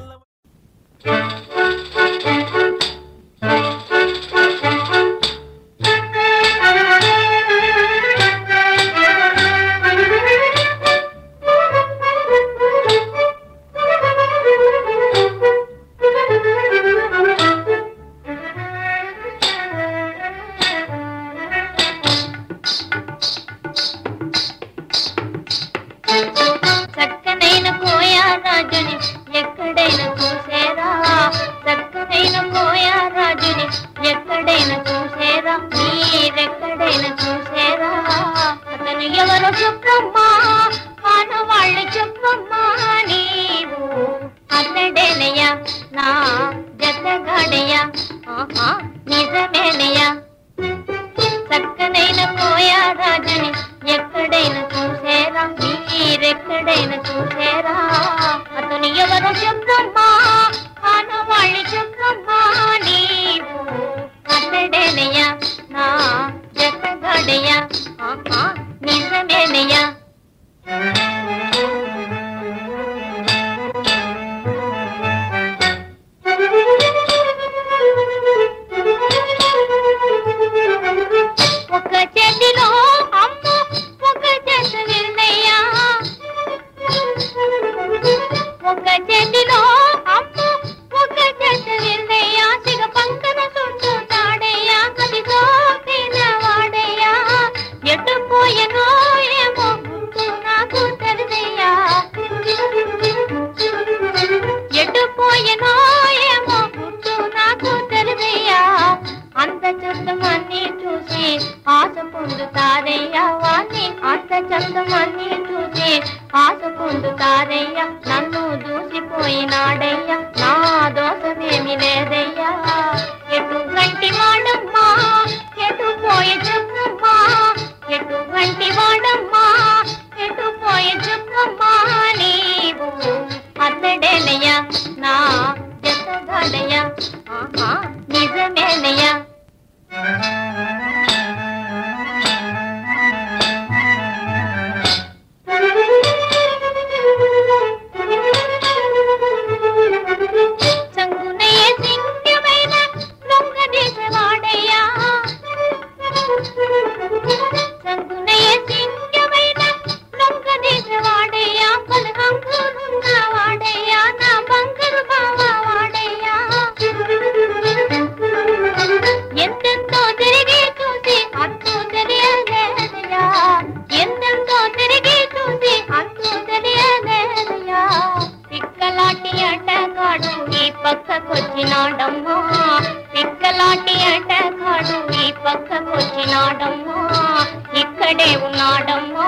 పక్కకొచ్చినాడమ్మా పిక్కలాంటి అటకాడు ఈ పక్కకొచ్చినాడమ్మా ఇక్కడే ఉన్నాడమ్మా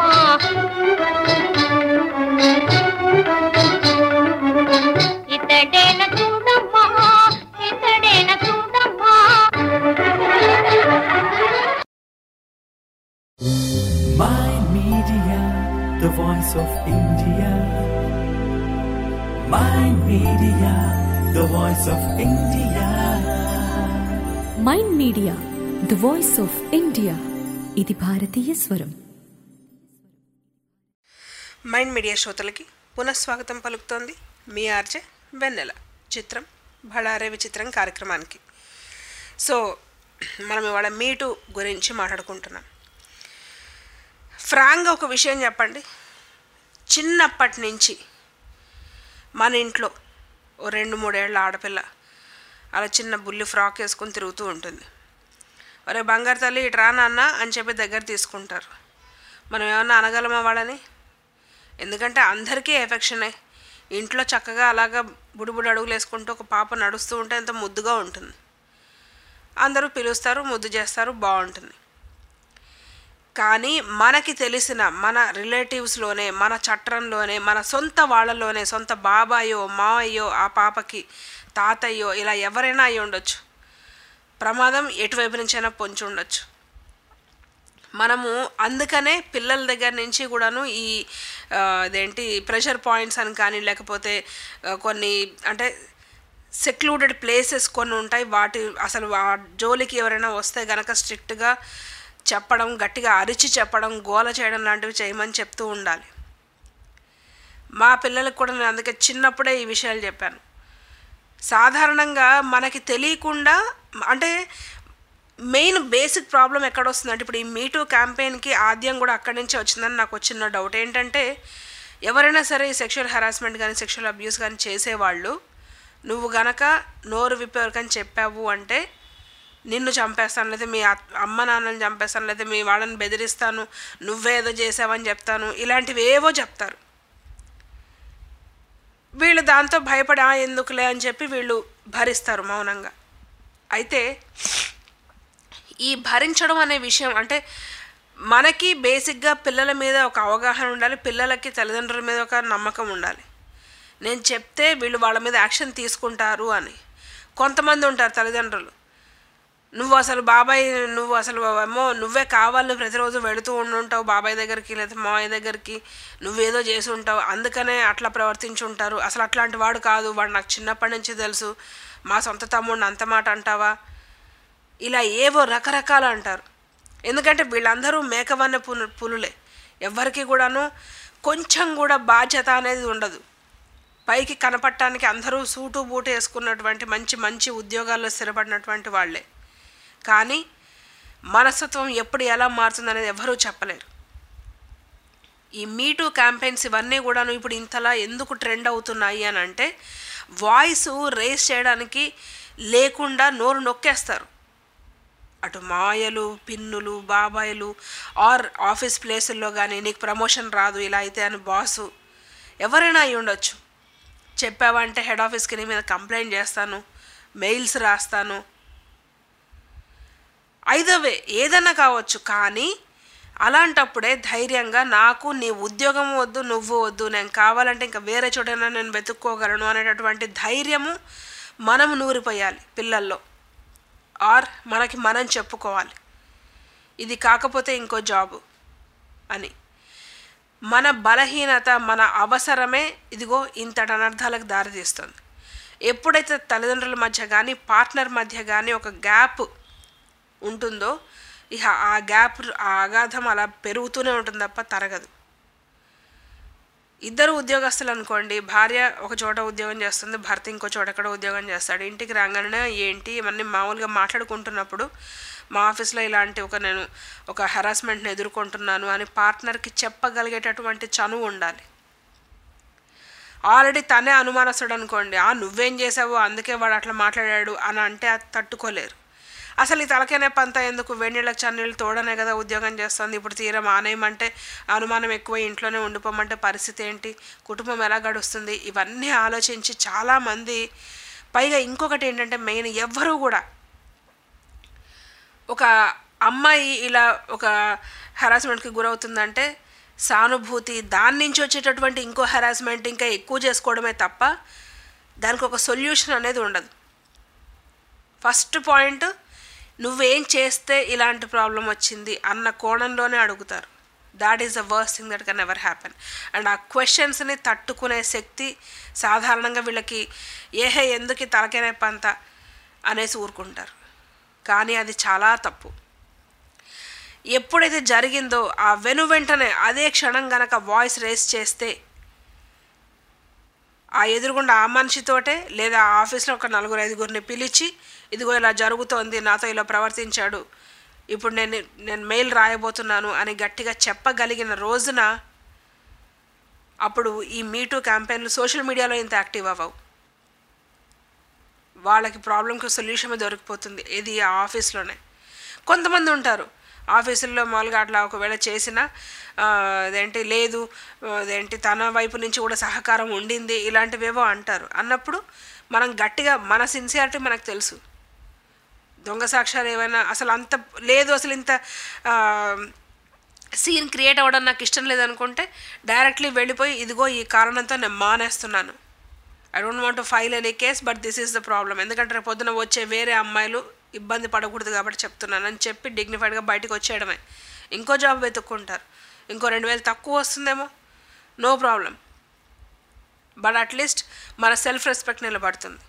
ఇతడేన చూడమ్మా ఇతడేన చూడమ్మా Mind Media, the voice of India. Mind Media, the voice of India. Mind media the voice of India ఇది భారతీయ స్వరం. మైండ్ మీడియా శ్రోతలకి పునఃస్వాగతం పలుకుతోంది మీ ఆర్జే వెన్నెల. చిత్రం భళారే విచిత్రం కార్యక్రమానికి. సో మనం ఇవాళ మీటు గురించి మాట్లాడుకుంటున్నాం. ఫ్రాంక్గా ఒక విషయం చెప్పండి, చిన్నప్పటి నుంచి మన ఇంట్లో ఓ రెండు మూడేళ్ల ఆడపిల్ల అలా చిన్న బుల్లి ఫ్రాక్ వేసుకొని తిరుగుతూ ఉంటుంది. ఒరే బంగారు తల్లి ఇటు రా నాన్న అని చెప్పి దగ్గర తీసుకుంటారు. మనం ఏమన్నా అనగలమా వాళ్ళని? ఎందుకంటే అందరికీ ఎఫెక్షనే. ఇంట్లో చక్కగా అలాగా బుడిబుడి అడుగులు వేసుకుంటూ ఒక పాప నడుస్తూ ఉంటే ఎంత ముద్దుగా ఉంటుంది. అందరూ పిలుస్తారు, ముద్దు చేస్తారు, బాగుంటుంది. కానీ మనకి తెలిసిన మన రిలేటివ్స్లోనే, మన చట్రంలోనే, మన సొంత వాళ్ళలోనే, సొంత బాబాయో మావయ్యో ఆ పాపకి తాతయ్యో ఇలా ఎవరైనా అయి ఉండొచ్చు. ప్రమాదం ఎటువైపు నుంచైనా పొంచి ఉండొచ్చు. మనము అందుకనే పిల్లల దగ్గర నుంచి కూడాను ఈ ఇదేంటి ప్రెషర్ పాయింట్స్ అని కానీ, లేకపోతే కొన్ని అంటే సెక్లూడెడ్ ప్లేసెస్ కొన్ని ఉంటాయి, వాటి అసలు ఆ జోలికి ఎవరైనా వస్తే గనక స్ట్రిక్ట్గా చెప్పడం, గట్టిగా అరిచి చెప్పడం, గోల చేయడం లాంటివి చేయమని చెప్తూ ఉండాలి. మా పిల్లలకు కూడా నేను అందుకే చిన్నప్పుడే ఈ విషయాలు చెప్పాను. సాధారణంగా మనకి తెలియకుండా అంటే మెయిన్ బేసిక్ ప్రాబ్లం ఎక్కడ వస్తుందంటే, ఇప్పుడు ఈ మీటూ క్యాంపెయిన్కి ఆద్యం కూడా అక్కడి నుంచే వచ్చిందని నాకు వచ్చిన డౌట్ ఏంటంటే, ఎవరైనా సరే ఈ సెక్షువల్ హెరాస్మెంట్ కానీ సెక్షువల్ అబ్యూస్ కానీ చేసేవాళ్ళు నువ్వు గనక నోరు విప్పేవరకని చెప్పావు అంటే నిన్ను చంపేస్తాను, లేదా మీ అమ్మ నాన్నని చంపేస్తాను, లేదా మీ వాళ్ళని బెదిరిస్తాను, నువ్వేదో చేసావని చెప్తాను, ఇలాంటివి ఏవో చెప్తారు. వీళ్ళు దాంతో భయపడి ఆ ఎందుకులే అని చెప్పి వీళ్ళు భరిస్తారు మౌనంగా. అయితే ఈ భరించడం అనే విషయం అంటే మనకి బేసిక్గా పిల్లల మీద ఒక అవగాహన ఉండాలి, పిల్లలకి తల్లిదండ్రుల మీద ఒక నమ్మకం ఉండాలి. నేను చెప్తే వీళ్ళు వాళ్ళ మీద యాక్షన్ తీసుకుంటారు అని. కొంతమంది ఉంటారు తల్లిదండ్రులు, నువ్వు అసలు బాబాయ్ నువ్వు అసలు ఏమో నువ్వే కావాలి ప్రతిరోజు వెళుతూ ఉండుంటావు బాబాయ్ దగ్గరికి లేదా మావయ్య దగ్గరికి, నువ్వేదో చేసి ఉంటావు అందుకనే అట్లా ప్రవర్తించుంటారు, అసలు అట్లాంటి వాడు కాదు, వాడు నాకు చిన్నప్పటి నుంచి తెలుసు, మా సొంత తమ్ముడిని అంత మాట అంటావా, ఇలా ఏవో రకరకాలు అంటారు. ఎందుకంటే వీళ్ళందరూ మేకవన్న పులు పులులే ఎవరికి కూడాను కొంచెం కూడా బాధ్యత అనేది ఉండదు. పైకి కనపడటానికి అందరూ సూటు బూటు వేసుకున్నటువంటి మంచి మంచి ఉద్యోగాల్లో స్థిరపడినటువంటి వాళ్ళే. కానీ మనస్తత్వం ఎప్పుడు ఎలా మారుతుంది అనేది ఎవరూ చెప్పలేరు. ఈ మీటూ క్యాంపెయిన్స్ ఇవన్నీ కూడాను ఇప్పుడు ఇంతలా ఎందుకు ట్రెండ్ అవుతున్నాయి అని అంటే, వాయిస్ రేస్ చేయడానికి లేకుండా నోరు నొక్కేస్తారు. అటు మాయలు, పిన్నులు, బాబాయిలు, ఆర్ ఆఫీస్ ప్లేసుల్లో కానీ నీకు ప్రమోషన్ రాదు ఇలా అయితే అని బాసు ఎవరైనా అయి ఉండొచ్చు. చెప్పావంటే హెడ్ ఆఫీస్కి నీ మీద కంప్లైంట్ చేస్తాను, మెయిల్స్ రాస్తాను, ఐదవే ఏదైనా కావచ్చు. కానీ అలాంటప్పుడే ధైర్యంగా నాకు నీ ఉద్యోగం వద్దు, నువ్వు వద్దు, నేను కావాలంటే ఇంకా వేరే చోటైనా నేను వెతుక్కోగలను అనేటటువంటి ధైర్యము మనము నూరిపోయాలి పిల్లల్లో. ఆర్ మనకి మనం చెప్పుకోవాలి ఇది కాకపోతే ఇంకో జాబు అని. మన బలహీనత, మన అవసరమే ఇదిగో ఇంతటి అనర్థాలకు దారితీస్తుంది. ఎప్పుడైతే తల్లిదండ్రుల మధ్య కానీ పార్ట్నర్ మధ్య కానీ ఒక గ్యాప్ ఉంటుందో ఇక ఆ గ్యాప్ ఆ అగాధం అలా పెరుగుతూనే ఉంటుంది తప్ప తరగదు. ఇద్దరు ఉద్యోగస్తులు అనుకోండి, భార్య ఒక చోట ఉద్యోగం చేస్తుంది, భర్త ఇంకో చోట ఎక్కడ ఉద్యోగం చేస్తాడు. ఇంటికి రాగానే ఏంటి ఇవన్నీ మామూలుగా మాట్లాడుకుంటున్నప్పుడు మా ఆఫీస్లో ఇలాంటి ఒక నేను ఒక హెరాస్మెంట్ని ఎదుర్కొంటున్నాను అని పార్ట్నర్కి చెప్పగలిగేటటువంటి చనువు ఉండాలి. ఆల్రెడీ తనే అనుమానస్తుడు అనుకోండి, ఆ నువ్వేం చేసావో అందుకే వాడు అట్లా మాట్లాడాడు అని అంటే అది తట్టుకోలేరు. అసలు ఈ తలకైనా పంత ఎందుకు, వేడినీళ్ళకి చన్నీళ్ళు తోడనే కదా ఉద్యోగం చేస్తుంది, ఇప్పుడు తీరం ఆనేయమంటే అనుమానం ఎక్కువ, ఇంట్లోనే ఉండిపోమంటే పరిస్థితి ఏంటి, కుటుంబం ఎలా గడుస్తుంది, ఇవన్నీ ఆలోచించి చాలామంది పైగా ఇంకొకటి ఏంటంటే మెయిన్, ఎవ్వరూ కూడా ఒక అమ్మాయి ఇలా ఒక హెరాస్మెంట్కి గురవుతుందంటే సానుభూతి, దాని నుంచి వచ్చేటటువంటి ఇంకో హెరాస్మెంట్ ఇంకా ఎక్కువ చేసుకోవడమే తప్ప దానికి ఒక సొల్యూషన్ అనేది ఉండదు. ఫస్ట్ పాయింట్, నువ్వేం చేస్తే ఇలాంటి ప్రాబ్లం వచ్చింది అన్న కోణంలోనే అడుగుతారు. That is the worst thing that can ever happen. And ఆ క్వశ్చన్స్ని తట్టుకునే శక్తి సాధారణంగా వీళ్ళకి ఏహే ఎందుకు తలకైనా పంత అనేసి ఊరుకుంటారు. కానీ అది చాలా తప్పు. ఎప్పుడైతే జరిగిందో ఆ వెను వెంటనే అదే క్షణం గనక వాయిస్ రేస్ చేస్తే ఆ ఎదురుగుండా ఆ మనిషితోటే లేదా ఆ ఆఫీస్లో ఒక నలుగురు ఐదుగురిని పిలిచి ఇదిగో ఇలా జరుగుతోంది, నాతో ఇలా ప్రవర్తించాడు, ఇప్పుడు నేను నేను మెయిల్ రాయబోతున్నాను అని గట్టిగా చెప్పగలిగిన రోజున అప్పుడు ఈ మీటూ క్యాంపెయిన్లు సోషల్ మీడియాలో ఇంత యాక్టివ్ అవ్వవు. వాళ్ళకి ప్రాబ్లంకి సొల్యూషన్ దొరికిపోతుంది. ఇది ఆ ఆఫీస్లోనే. కొంతమంది ఉంటారు ఆఫీసుల్లో మామూలుగా అట్లా ఒకవేళ చేసినా అదేంటి లేదు, అదేంటి తన వైపు నుంచి కూడా సహకారం ఉండింది, ఇలాంటివేవో అంటారు. అన్నప్పుడు మనం గట్టిగా మన సిన్సియారిటీ మనకు తెలుసు. దొంగ సాక్ష్యాలు ఏమైనా అసలు అంత లేదు, అసలు ఇంత సీన్ క్రియేట్ అవ్వడం నాకు ఇష్టం లేదనుకుంటే డైరెక్ట్లీ వెళ్ళిపోయి ఇదిగో ఈ కారణంతో నేను మానేస్తున్నాను, I don't want to file any case but this is the problem, ఎందుకంటే రేపు పొద్దున వచ్చే వేరే అమ్మాయిలు ఇబ్బంది పడకూడదు కాబట్టి చెప్తున్నాను అని చెప్పి డిగ్నిఫైడ్గా బయటకు వచ్చేయడమే. ఇంకో జాబ్ వెతుక్కుంటారు, ఇంకో రెండు వేలు తక్కువ వస్తుందేమో, నో ప్రాబ్లం, బట్ అట్లీస్ట్ మన సెల్ఫ్ రెస్పెక్ట్ నిలబడుతుంది.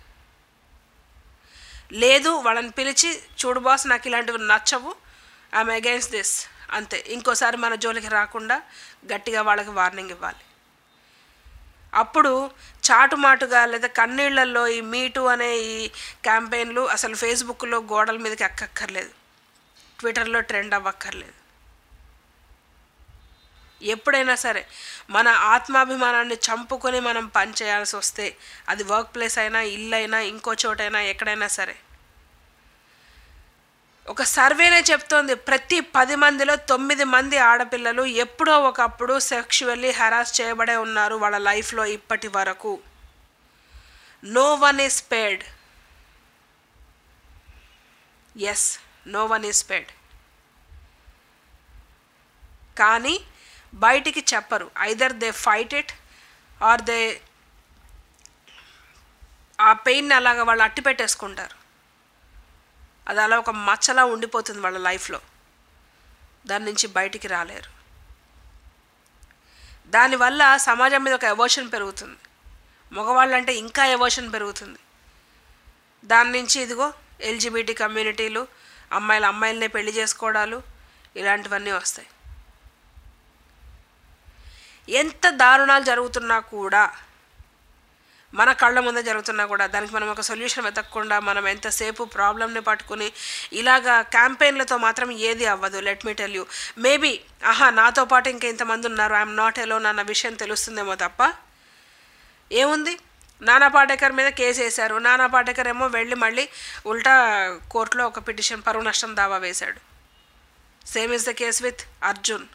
లేదు వాళ్ళని పిలిచి చూడు బాస్ నాకు ఇలాంటివి నచ్చవు, ఐఎమ్ అగైన్స్ దిస్ అంతే, ఇంకోసారి మన జోలికి రాకుండా గట్టిగా వాళ్ళకి వార్నింగ్ ఇవ్వాలి. అప్పుడు చాటుమాటుగా లేదా కన్నీళ్లలో ఈ మీటూ అనే ఈ క్యాంపెయిన్లు అసలు ఫేస్బుక్లో గోడల మీదకి ఎక్కక్కర్లేదు, ట్విట్టర్లో ట్రెండ్ అవ్వక్కర్లేదు. ఎప్పుడైనా సరే మన ఆత్మాభిమానాన్ని చంపుకొని మనం పని చేయాల్సి వస్తే అది వర్క్ ప్లేస్ అయినా, ఇల్లు అయినా, ఇంకో చోటైనా, ఎక్కడైనా సరే. ఒక సర్వేనే చెప్తోంది ప్రతి పది మందిలో తొమ్మిది మంది ఆడపిల్లలు ఎప్పుడో ఒకప్పుడు సెక్షువల్లీ హెరాస్ చేయబడే ఉన్నారు వాళ్ళ లైఫ్లో ఇప్పటి వరకు. No one is spared. Yes, no one is spared. కానీ బయటికి చెప్పరు. Either they fight it or they ఆ పెయిన్ని అలాగా వాళ్ళు అట్టి పెట్టేసుకుంటారు. అది అలా ఒక మచ్చలా ఉండిపోతుంది వాళ్ళ లైఫ్లో, దాని నుంచి బయటికి రాలేరు. దానివల్ల సమాజం మీద ఒక ఎమోషన్ పెరుగుతుంది, మగవాళ్ళంటే ఇంకా ఎమోషన్ పెరుగుతుంది. దాని నుంచి ఇదిగో ఎల్జీబీటీ కమ్యూనిటీలు, అమ్మాయిలు అమ్మాయిలనే పెళ్లి చేసుకోవడాలు, ఇలాంటివన్నీ వస్తాయి. ఎంత దారుణాలు జరుగుతున్నా కూడా, మన కళ్ళ ముందే జరుగుతున్నా కూడా దానికి మనం ఒక సొల్యూషన్ వెతకకుండా మనం ఎంతసేపు ప్రాబ్లమ్ని పట్టుకుని ఇలాగా క్యాంపెయిన్లతో మాత్రం ఏది అవ్వదు. Let me tell you, maybe ఆహా నాతో పాటు ఇంకా ఇంతమంది ఉన్నారు, ఐఎమ్ నాట్ ఎలోన్ అన్న విషయం తెలుస్తుందేమో తప్ప ఏముంది. నానా పాటేకర్ మీద కేసు వేశారు, నానా పాటేకర్ ఏమో వెళ్ళి మళ్ళీ ఉల్టా కోర్టులో ఒక పిటిషన్ పరువు నష్టం దావా వేశాడు. Same is the case with Arjun.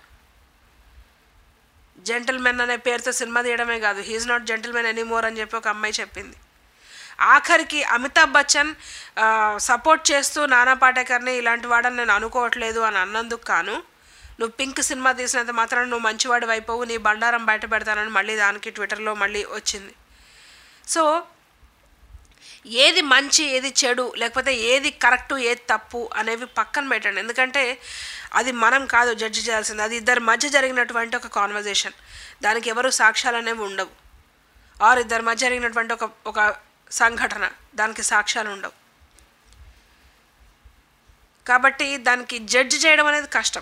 Gentlemen అనే పేరుతో సినిమా తీయడమే కాదు, హీఈస్ నాట్ జెంటిల్మెన్ ఎనీమోర్ అని చెప్పి ఒక అమ్మాయి చెప్పింది. ఆఖరికి అమితాబ్ బచ్చన్ సపోర్ట్ చేస్తూ నానా పాటేకర్ని ఇలాంటి వాడని నేను అనుకోవట్లేదు అని అన్నందుకు కాను, నువ్వు పింక్ సినిమా తీసినంత మాత్రం నువ్వు మంచివాడు అయిపోవు, నీ బండారం బయట పెడతానని మళ్ళీ దానికి ట్విట్టర్లో మళ్ళీ వచ్చింది. సో ఏది మంచి ఏది చెడు, లేకపోతే ఏది కరెక్టు ఏది తప్పు అనేవి పక్కన పెట్టండి. ఎందుకంటే అది మనం కాదు జడ్జి చేయాల్సింది, అది ఇద్దరి మధ్య జరిగినటువంటి ఒక కాన్వర్జేషన్, దానికి ఎవరు సాక్ష్యాలు అనేవి ఉండవు. ఆర్ ఇద్దరి మధ్య జరిగినటువంటి ఒక ఒక సంఘటన, దానికి సాక్ష్యాలు ఉండవు. కాబట్టి దానికి జడ్జి చేయడం అనేది కష్టం.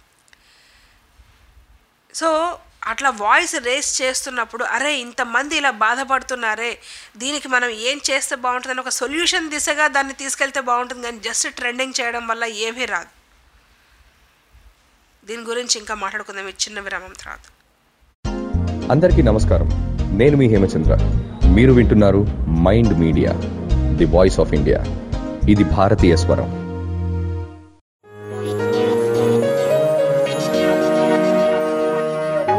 సో అట్లా వాయిస్ రేస్ చేస్తున్నప్పుడు అరే ఇంతమంది ఇలా బాధపడుతున్నారే, దీనికి మనం ఏం చేస్తే బాగుంటుందని ఒక సొల్యూషన్ దిశగా దాన్ని తీసుకెళ్తే బాగుంటుంది, కానీ జస్ట్ ట్రెండింగ్ చేయడం వల్ల ఏమీ రాదు. దీని గురించి ఇంకా మాట్లాడుకుందాం ఈ చిన్న విరామం తర్వాత. అందరికీ నమస్కారం, నేను మీ హేమచంద్ర. మీరు వింటున్నారు mind media, the voice of India. ఇది భారతీయ స్వరం.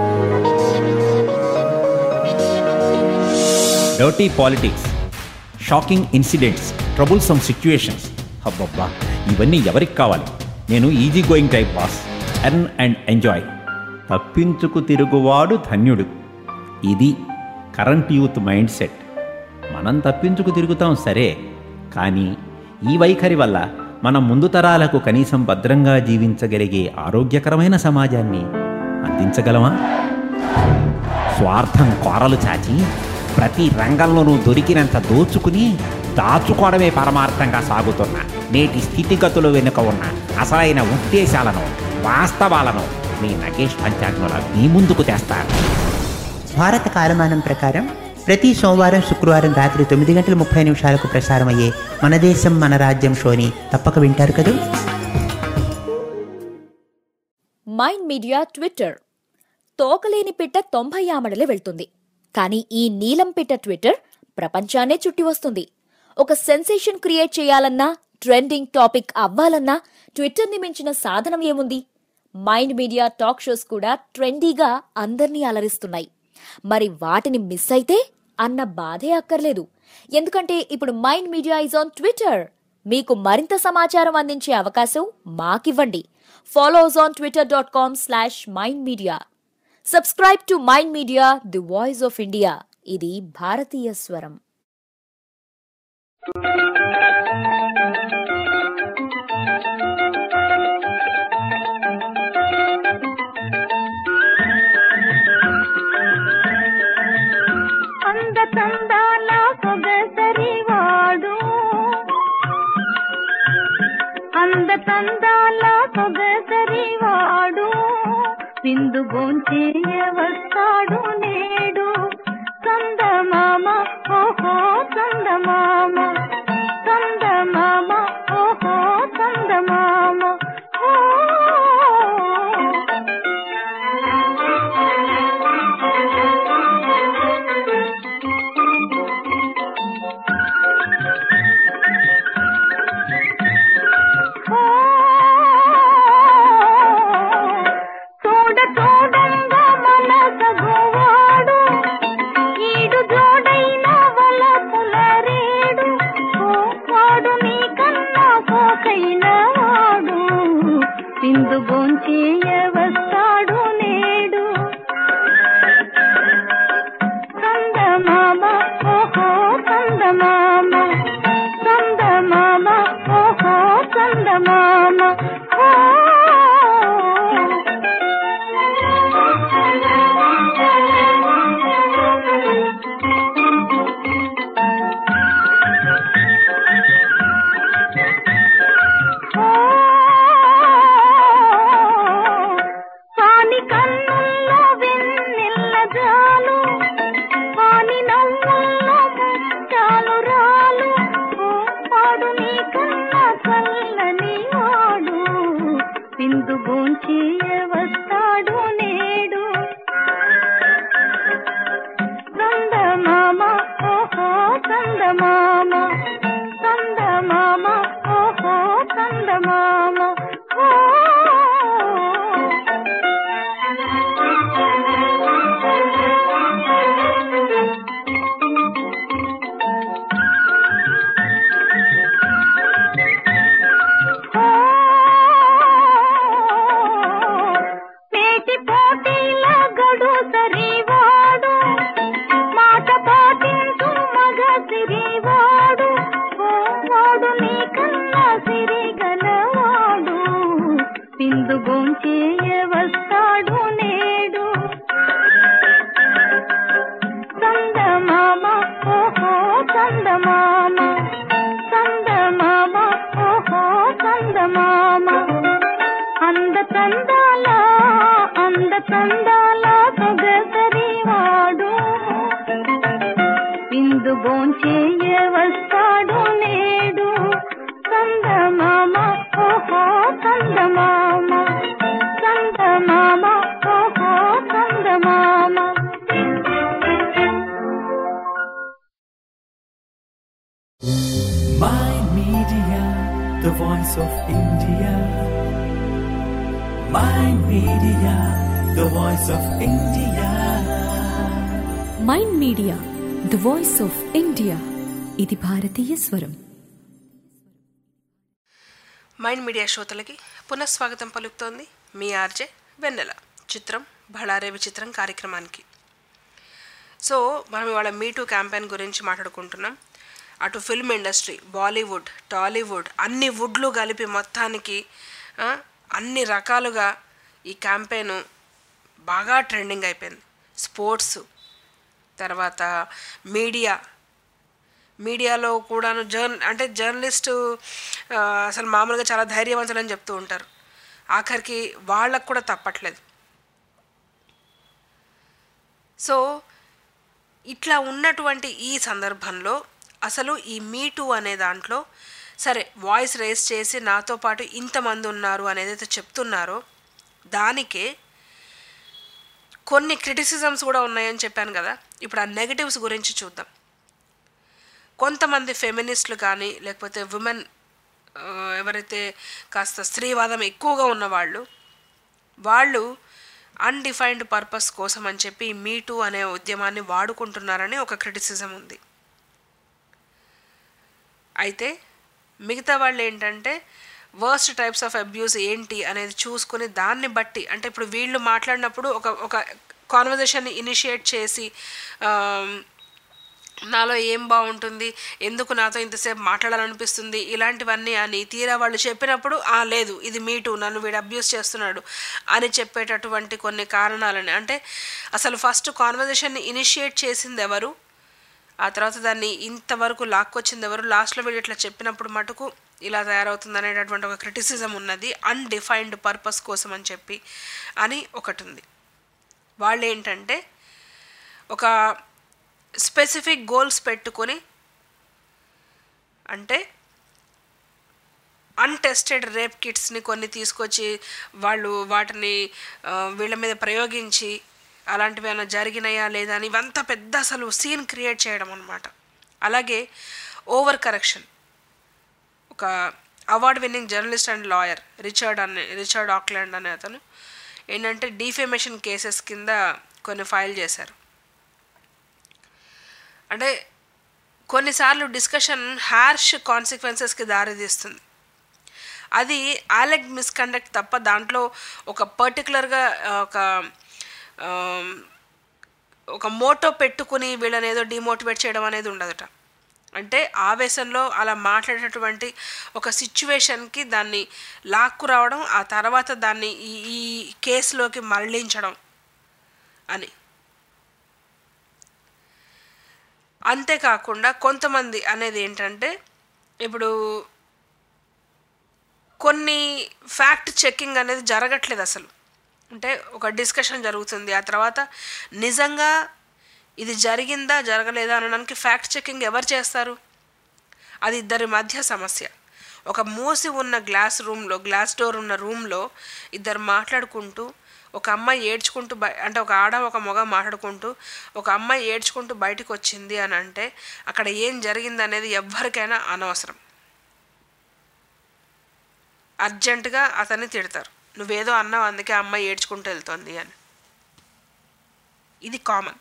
Dirty politics, shocking incidents, troublesome situations. అబ్బబ్బా, ఇవన్నీ ఎవరికి కావాలి? నేను easy going type boss. Earn and enjoy. తప్పించుకు తిరుగువాడు ధన్యుడు. ఇది కరెంట్ యూత్ మైండ్ సెట్. మనం తప్పించుకు తిరుగుతాం సరే, కానీ ఈ వైఖరి వల్ల మనం ముందు తరాలకు కనీసం భద్రంగా జీవించగలిగే ఆరోగ్యకరమైన సమాజాన్ని అందించగలమా? స్వార్థం కోరలు చాచి ప్రతి రంగంలోనూ దొరికినంత దోచుకుని దాచుకోవడమే పరమార్థంగా సాగుతున్న నేటి స్థితిగతులు వెనుక ఉన్న అసలైన ఉద్దేశాలను, వాస్తవాలను మీ నగేష్ పంచాగ్నుల మీ ముందుకు తెస్తారు. భారత కాలమానం ప్రకారం ప్రతి సోమవారం, శుక్రవారం రాత్రి తొమ్మిది గంటల ముప్పై నిమిషాలకు ప్రసారమయ్యే మన దేశం మన రాజ్యం షోని తప్పక వింటారు కదూ. Mind media Twitter. తోకలేని పిట్ట తొంభై ఆమడలే వెళ్తుంది, కానీ ఈ నీలం పిట్ట ట్విట్టర్ ప్రపంచాన్నే చుట్టి వస్తుంది. ఒక సెన్సేషన్ క్రియేట్ చేయాలన్నా, ట్రెండింగ్ టాపిక్ అవ్వాలన్నా ట్విట్టర్ని మించిన సాధనం ఏముంది? మైండ్ మీడియా టాక్ షోస్ కూడా ట్రెండీగా అందర్నీ అలరిస్తున్నాయి. మరి వాటిని మిస్ అయితే అన్న బాధే అక్కర్లేదు, ఎందుకంటే ఇప్పుడు Mind Media is on Twitter. మీకు మరింత సమాచారం అందించే అవకాశం మాకివ్వండి. Follows on Twitter dot com slash Mind Media. Subscribe to Mind media, the voice of India. ఇది భారతీయ స్వరం. అంద తందాల సొగసరివాడు, అంద తందాల సొగసరివాడు, విందు గోంచేయ వస్తాడు నేడు. చందమామ ఓహో చందమామ, చందమామ ఓహో చందమామ. విందు గోంచేయ వస్తాడు నేడు. చందమామ ఓహో చందమామ, చందమామ ఓహో చందమామ. విందు గోంచేయ వస్తాడు నేడు. చందమామ ఓహో చందమామ, చందమామ ఓహో చందమామ. విందు గోంచేయ వస్తాడు నేడు. చందమామ ఓహో చందమామ, చందమామ ఓహో చందమామ. అంద చందాల అంద చందాల సొగసరివాడు, విందు గోంచేయ వస్తాడు నేడు. చందమామ ఓహో చందమామ, చందమామ ఓహో చందమామ. Mind Media, the voice of India. Mind Media, the voice of India. Mind media, the voice of India. ఇది భారతీయ స్వరం. మైండ్ మీడియా శ్రోతలకి పునఃస్వాగతం పలుకుతోంది మీ ఆర్జే వెన్నెల. చిత్రం బళారే విచిత్రం కార్యక్రమానికి. సో మనం ఇవాళ మీటూ క్యాంపెయిన్ గురించి మాట్లాడుకుంటున్నాం. అటు ఫిల్మ్ ఇండస్ట్రీ, బాలీవుడ్, టాలీవుడ్ అన్ని వుడ్లు కలిపి మొత్తానికి అన్ని రకాలుగా ఈ క్యాంపెయిన్ బాగా ట్రెండింగ్ అయిపోయింది. స్పోర్ట్స్, తర్వాత మీడియా, మీడియాలో కూడాను జర్న అంటే జర్నలిస్టు అసలు మామూలుగా చాలా ధైర్యవంతులని చెప్తూ ఉంటారు. ఆఖరికి వాళ్ళకు కూడా తప్పట్లేదు. సో ఇట్లా ఉన్నటువంటి ఈ సందర్భంలో అసలు ఈ మీటూ అనే దాంట్లో సరే వాయిస్ రేస్ చేసి నాతో పాటు ఇంతమంది ఉన్నారు అనేది చెప్తున్నారో దానికే కొన్ని క్రిటిసిజమ్స్ కూడా ఉన్నాయని చెప్పాను కదా. ఇప్పుడు ఆ నెగటివ్స్ గురించి చూద్దాం. కొంతమంది ఫెమినిస్టులు కానీ లేకపోతే ఉమెన్ ఎవరైతే కాస్త స్త్రీవాదం ఎక్కువగా ఉన్నవాళ్ళు వాళ్ళు అన్డిఫైన్డ్ పర్పస్ కోసం అని చెప్పి మీటూ అనే ఉద్యమాన్ని వాడుకుంటున్నారని ఒక క్రిటిసిజం ఉంది. అయితే మిగతా వాళ్ళు ఏంటంటే వర్స్ట్ టైప్స్ ఆఫ్ అబ్యూస్ ఏంటి అనేది చూసుకుని దాన్ని బట్టి అంటే ఇప్పుడు వీళ్ళు మాట్లాడినప్పుడు ఒక ఒక కాన్వర్జేషన్ని ఇనిషియేట్ చేసి నాలో ఏం బాగుంటుంది, ఎందుకు నాతో ఇంతసేపు మాట్లాడాలనిపిస్తుంది, ఇలాంటివన్నీ అని తీరా వాళ్ళు చెప్పినప్పుడు ఆ లేదు ఇది మీటూ, నన్ను వీడు అబ్యూస్ చేస్తున్నాడు అని చెప్పేటటువంటి కొన్ని కారణాలని అంటే అసలు ఫస్ట్ కాన్వర్జేషన్ని ఇనిషియేట్ చేసింది ఎవరు, ఆ తర్వాత దాన్ని ఇంతవరకు లాక్కొచ్చింది ఎవరు, లాస్ట్లో వీడు ఇట్లా చెప్పినప్పుడు మటుకు ఇలా తయారవుతుంది అనేటటువంటి ఒక క్రిటిసిజం ఉన్నది. అన్డిఫైన్డ్ పర్పస్ కోసం అని చెప్పి అని ఒకటి ఉంది. వాళ్ళు ఏంటంటే ఒక స్పెసిఫిక్ గోల్స్ పెట్టుకొని అంటే అన్టెస్టెడ్ రేప్ కిట్స్ని కొన్ని తీసుకొచ్చి వాళ్ళు వాటిని వీళ్ళ మీద ప్రయోగించి అలాంటివి ఏమైనా జరిగినాయా లేదా అని ఇవంతా పెద్ద అసలు సీన్ క్రియేట్ చేయడం అన్నమాట. అలాగే ఓవర్ కరెక్షన్. ఒక award winning journalist and lawyer Richard అనే రిచర్డ్ ఆక్లాండ్ అనే అతను ఏంటంటే డిఫేమేషన్ కేసెస్ కింద కొన్ని ఫైల్ చేశారు. అంటే కొన్నిసార్లు డిస్కషన్ హార్ష్ కాన్సిక్వెన్సెస్కి దారితీస్తుంది. అది ఆలెగ్ మిస్కండక్ట్ తప్ప దాంట్లో ఒక పర్టికులర్గా ఒక ఒక మోటో పెట్టుకుని వీళ్ళని ఏదో డిమోటివేట్ చేయడం అనేది ఉండదట. అంటే ఆవేశంలో అలా మాట్లాడేటటువంటి ఒక సిచ్యువేషన్కి దాన్ని లాక్కు రావడం, ఆ తర్వాత దాన్ని ఈ ఈ కేసులోకి మరలించడం అని. అంతేకాకుండా కొంతమంది అనేది ఏంటంటే ఇప్పుడు కొన్ని ఫ్యాక్ట్ చెకింగ్ అనేది జరగట్లేదు అసలు. అంటే ఒక డిస్కషన్ జరుగుతుంది, ఆ తర్వాత నిజంగా ఇది జరిగిందా జరగలేదా అనడానికి ఫ్యాక్ట్ చెకింగ్ ఎవరు చేస్తారు? అది ఇద్దరి మధ్య సమస్య. ఒక మూసి ఉన్న గ్లాస్ రూమ్లో గ్లాస్ డోర్ ఉన్న రూమ్లో ఇద్దరు మాట్లాడుకుంటూ ఒక అమ్మాయి ఏడ్చుకుంటూ బయ అంటే ఒక ఆడ ఒక మగ మాట్లాడుకుంటూ ఒక అమ్మాయి ఏడ్చుకుంటూ బయటకు వచ్చింది అని అంటే అక్కడ ఏం జరిగింది అనేది ఎవ్వరికైనా అనవసరం. అర్జెంటుగా అతన్ని తిడతారు, నువ్వేదో అన్నావు అందుకే ఆ అమ్మాయి ఏడ్చుకుంటూ వెళ్తుంది అని. ఇది కామన్.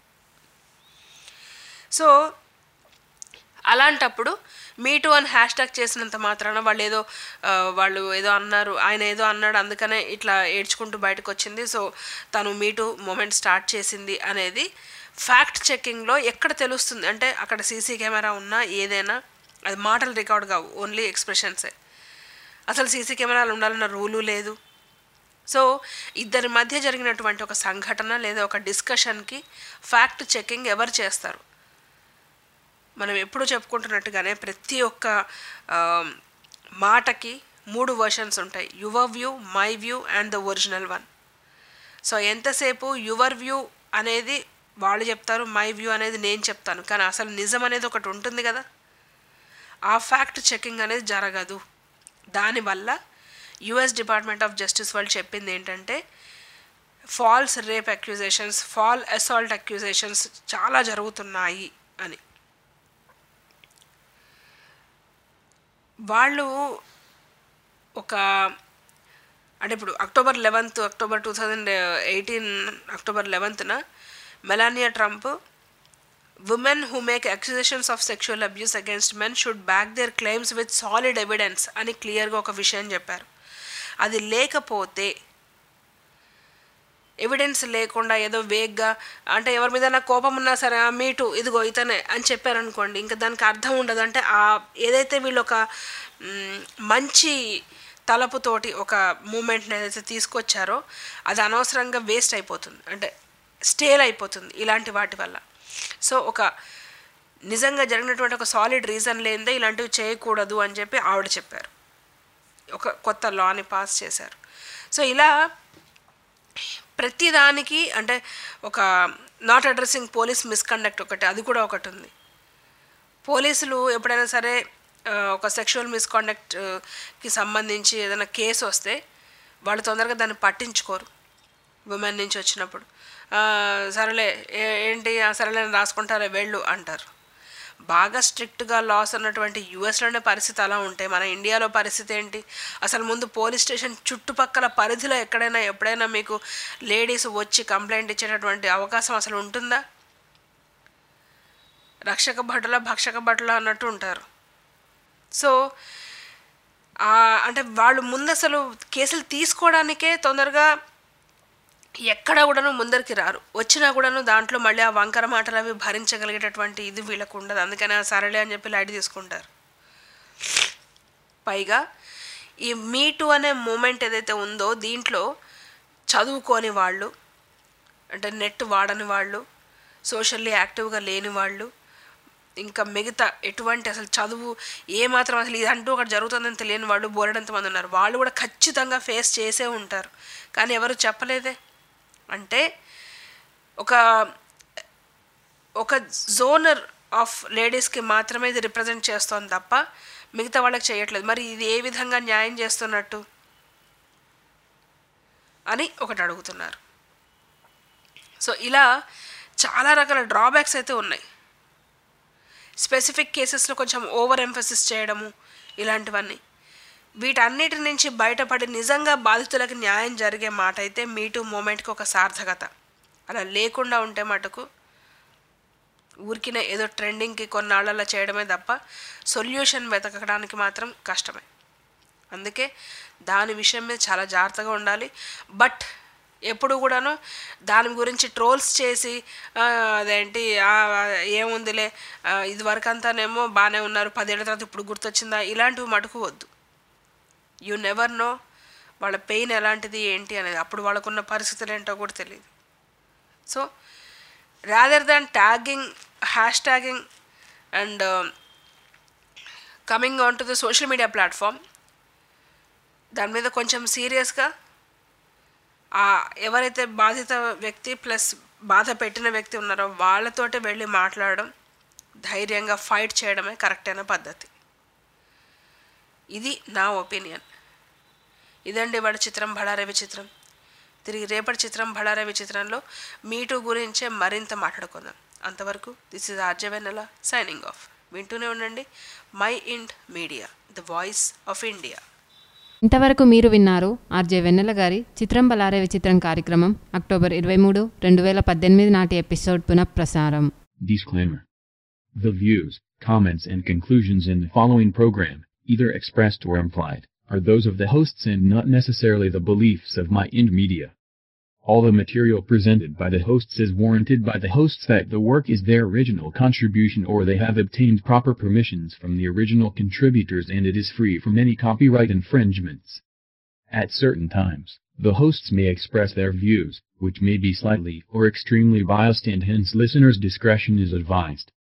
సో అలాంటప్పుడు మీటూ అని హ్యాష్ ట్యాగ్ చేసినంత మాత్రాన వాళ్ళు ఏదో వాళ్ళు ఏదో అన్నారు, ఆయన ఏదో అన్నాడు అందుకనే ఇట్లా ఏడ్చుకుంటూ బయటకు వచ్చింది, సో తను మీటూ మూమెంట్ స్టార్ట్ చేసింది అనేది ఫ్యాక్ట్ చెకింగ్లో ఎక్కడ తెలుస్తుంది? అంటే అక్కడ సీసీ కెమెరా ఉన్నా ఏదైనా అది మాటలు రికార్డ్ కావు, ఓన్లీ ఎక్స్ప్రెషన్సే. అసలు సీసీ కెమెరాలు ఉండాలన్న రూలు లేదు. సో ఇద్దరి మధ్య జరిగినటువంటి ఒక సంఘటన లేదా ఒక డిస్కషన్కి ఫ్యాక్ట్ చెకింగ్ ఎవరు చేస్తారు? మనం ఎప్పుడు చెప్పుకుంటున్నట్టుగానే ప్రతి ఒక్క మాటకి మూడు వర్షన్స్ ఉంటాయి, your view, my view and the original one. So ఎంతసేపు యువర్ వ్యూ అనేది వాళ్ళు చెప్తారు, మై వ్యూ అనేది నేను చెప్తాను, కానీ అసలు నిజం అనేది ఒకటి ఉంటుంది కదా, ఆ ఫ్యాక్ట్ చెకింగ్ అనేది జరగదు. దానివల్ల యుఎస్ డిపార్ట్మెంట్ ఆఫ్ జస్టిస్ వాళ్ళు చెప్పింది ఏంటంటే false rape accusations, fall assault accusations చాలా జరుగుతున్నాయి అని. వాళ్ళు ఒక అంటే ఇప్పుడు October eleventh October two thousand eighteen October లెవెన్త్న Melania Trump women who make accusations of sexual abuse against men should back their claims with solid evidence అని క్లియర్గా ఒక విషయం చెప్పారు. అది లేకపోతే ఎవిడెన్స్ లేకుండా ఏదో వేగ్గా అంటే ఎవరి మీద నాకు కోపం ఉన్నా సరే మీటు ఇదిగో ఇతనే అని చెప్పారనుకోండి, ఇంకా దానికి అర్థం ఉండదు. అంటే ఆ ఏదైతే వీళ్ళు ఒక మంచి తలపుతోటి ఒక మూమెంట్ని ఏదైతే తీసుకొచ్చారో అది అనవసరంగా వేస్ట్ అయిపోతుంది, అంటే స్టేల్ అయిపోతుంది ఇలాంటి వాటి వల్ల. సో ఒక నిజంగా జరిగినటువంటి ఒక సాలిడ్ రీజన్ లేనిదే ఇలాంటివి చేయకూడదు అని చెప్పి ఆవిడ చెప్పారు. ఒక కొత్త లాని పాస్ చేశారు. సో ఇలా ప్రతిదానికి అంటే ఒక నాట్ అడ్రస్సింగ్ పోలీస్ మిస్కండక్ట్ ఒకటి, అది కూడా ఒకటి ఉంది. పోలీసులు ఎప్పుడైనా సరే ఒక సెక్షువల్ మిస్కాండక్ట్కి సంబంధించి ఏదైనా కేసు వస్తే వాళ్ళు తొందరగా దాన్ని పట్టించుకోరు. ఉమెన్ నుంచి వచ్చినప్పుడు సరేలే ఏంటి సరేలే రాసుకుంటారే వెళ్ళు అంటారు. బాగా స్ట్రిక్ట్గా లాస్ అన్నటువంటి యూఎస్లోనే పరిస్థితి అలా ఉంటే మన ఇండియాలో పరిస్థితి ఏంటి? అసలు ముందు పోలీస్ స్టేషన్ చుట్టుపక్కల పరిధిలో ఎక్కడైనా ఎప్పుడైనా మీకు లేడీస్ వచ్చి కంప్లైంట్ ఇచ్చేటటువంటి అవకాశం అసలు ఉంటుందా? రక్షక భటుల భక్షక భటుల అన్నట్టు ఉంటారు. సో అంటే వాళ్ళు ముందు అసలు కేసులు తీసుకోవడానికే తొందరగా ఎక్కడ కూడాను ముందరికి రారు. వచ్చినా కూడాను దాంట్లో మళ్ళీ ఆ వంకర మాటలు అవి భరించగలిగేటటువంటి ఇది వీళ్ళకు ఉండదు. అందుకని సరేలే అని చెప్పి లైట్ తీసుకుంటారు. పైగా ఈ మీటు అనే మూమెంట్ ఏదైతే ఉందో దీంట్లో చదువుకోని వాళ్ళు, అంటే నెట్ వాడని వాళ్ళు, సోషల్లీ యాక్టివ్గా లేని వాళ్ళు, ఇంకా మిగతా ఎటువంటి అసలు చదువు ఏమాత్రం అసలు ఇదంటూ ఒకటి జరుగుతుందని తెలియని వాళ్ళు బోలెడంతమంది ఉన్నారు. వాళ్ళు కూడా ఖచ్చితంగా ఫేస్ చేసే ఉంటారు. కానీ ఎవరు చెప్పలేదే. అంటే ఒక ఒక జోనర్ ఆఫ్ లేడీస్కి మాత్రమే ఇది రిప్రజెంట్ చేస్తోంది తప్ప మిగతా వాళ్ళకి చేయట్లేదు. మరి ఇది ఏ విధంగా న్యాయం చేస్తున్నట్టు అని ఒకటి అడుగుతున్నారు. సో ఇలా చాలా రకాల డ్రాబ్యాక్స్ అయితే ఉన్నాయి. స్పెసిఫిక్ కేసెస్లో కొంచెం ఓవర్ ఎంఫసిస్ చేయడము ఇలాంటివన్నీ. వీటన్నిటి నుంచి బయటపడి నిజంగా బాధితులకు న్యాయం జరిగే మాట అయితే మీటూ మూమెంట్కి ఒక సార్థకత. అలా లేకుండా ఉంటే మటుకు ఊరికినే ఏదో ట్రెండింగ్కి కొన్నాళ్ళలో చేయడమే తప్ప సొల్యూషన్ వెతకడానికి మాత్రం కష్టమే. అందుకే దాని విషయం మీద చాలా జాగ్రత్తగా ఉండాలి. బట్ ఎప్పుడు కూడాను దాని గురించి ట్రోల్స్ చేసి అదేంటి ఏముందిలే ఇదివరకు అంతానేమో బాగానే ఉన్నారు పదేళ్ల తర్వాత ఇప్పుడు గుర్తొచ్చిందా ఇలాంటివి మటుకు వద్దు. యూ నెవర్ నో వాళ్ళ పెయిన్ ఎలాంటిది ఏంటి అనేది, అప్పుడు వాళ్ళకున్న పరిస్థితులు ఏంటో కూడా తెలియదు. So rather than tagging, hash tagging and coming on to the social media platform, దాని మీద కొంచెం సీరియస్గా ఎవరైతే బాధిత వ్యక్తి ప్లస్ బాధ పెట్టిన వ్యక్తి ఉన్నారో వాళ్ళతోటే వెళ్ళి మాట్లాడడం, ధైర్యంగా ఫైట్ చేయడమే కరెక్ట్ అయిన పద్ధతి. ఇది నా ఒపీనియన్. ఇదండి వాడి చిత్రం భళారే విచిత్రం. తిరిగి రేపటి చిత్రం భళారే విచిత్రంలో మీటూ గురించే మరింత మాట్లాడుకుందాం. అంతవరకు this is RJ Vennela signing off. వింటూనే ఉండండి Mind Media, the voice of India. ఇంతవరకు మీరు విన్నారు ఆర్జే వెన్నెల గారి చిత్రం బలారే విచిత్రం కార్యక్రమం అక్టోబర్ ఇరవై మూడు రెండు వేల పద్దెనిమిది నాటి ఎపిసోడ్ పునఃప్రసారం. Disclaimer. The views, comments and conclusions in the following program, either expressed or implied, are those of the hosts and not necessarily the beliefs of My Ind Media. All the material presented by the hosts is warranted by the hosts that the work is their original contribution or they have obtained proper permissions from the original contributors and it is free from any copyright infringements. At certain times, the hosts may express their views, which may be slightly or extremely biased and hence listeners' discretion is advised.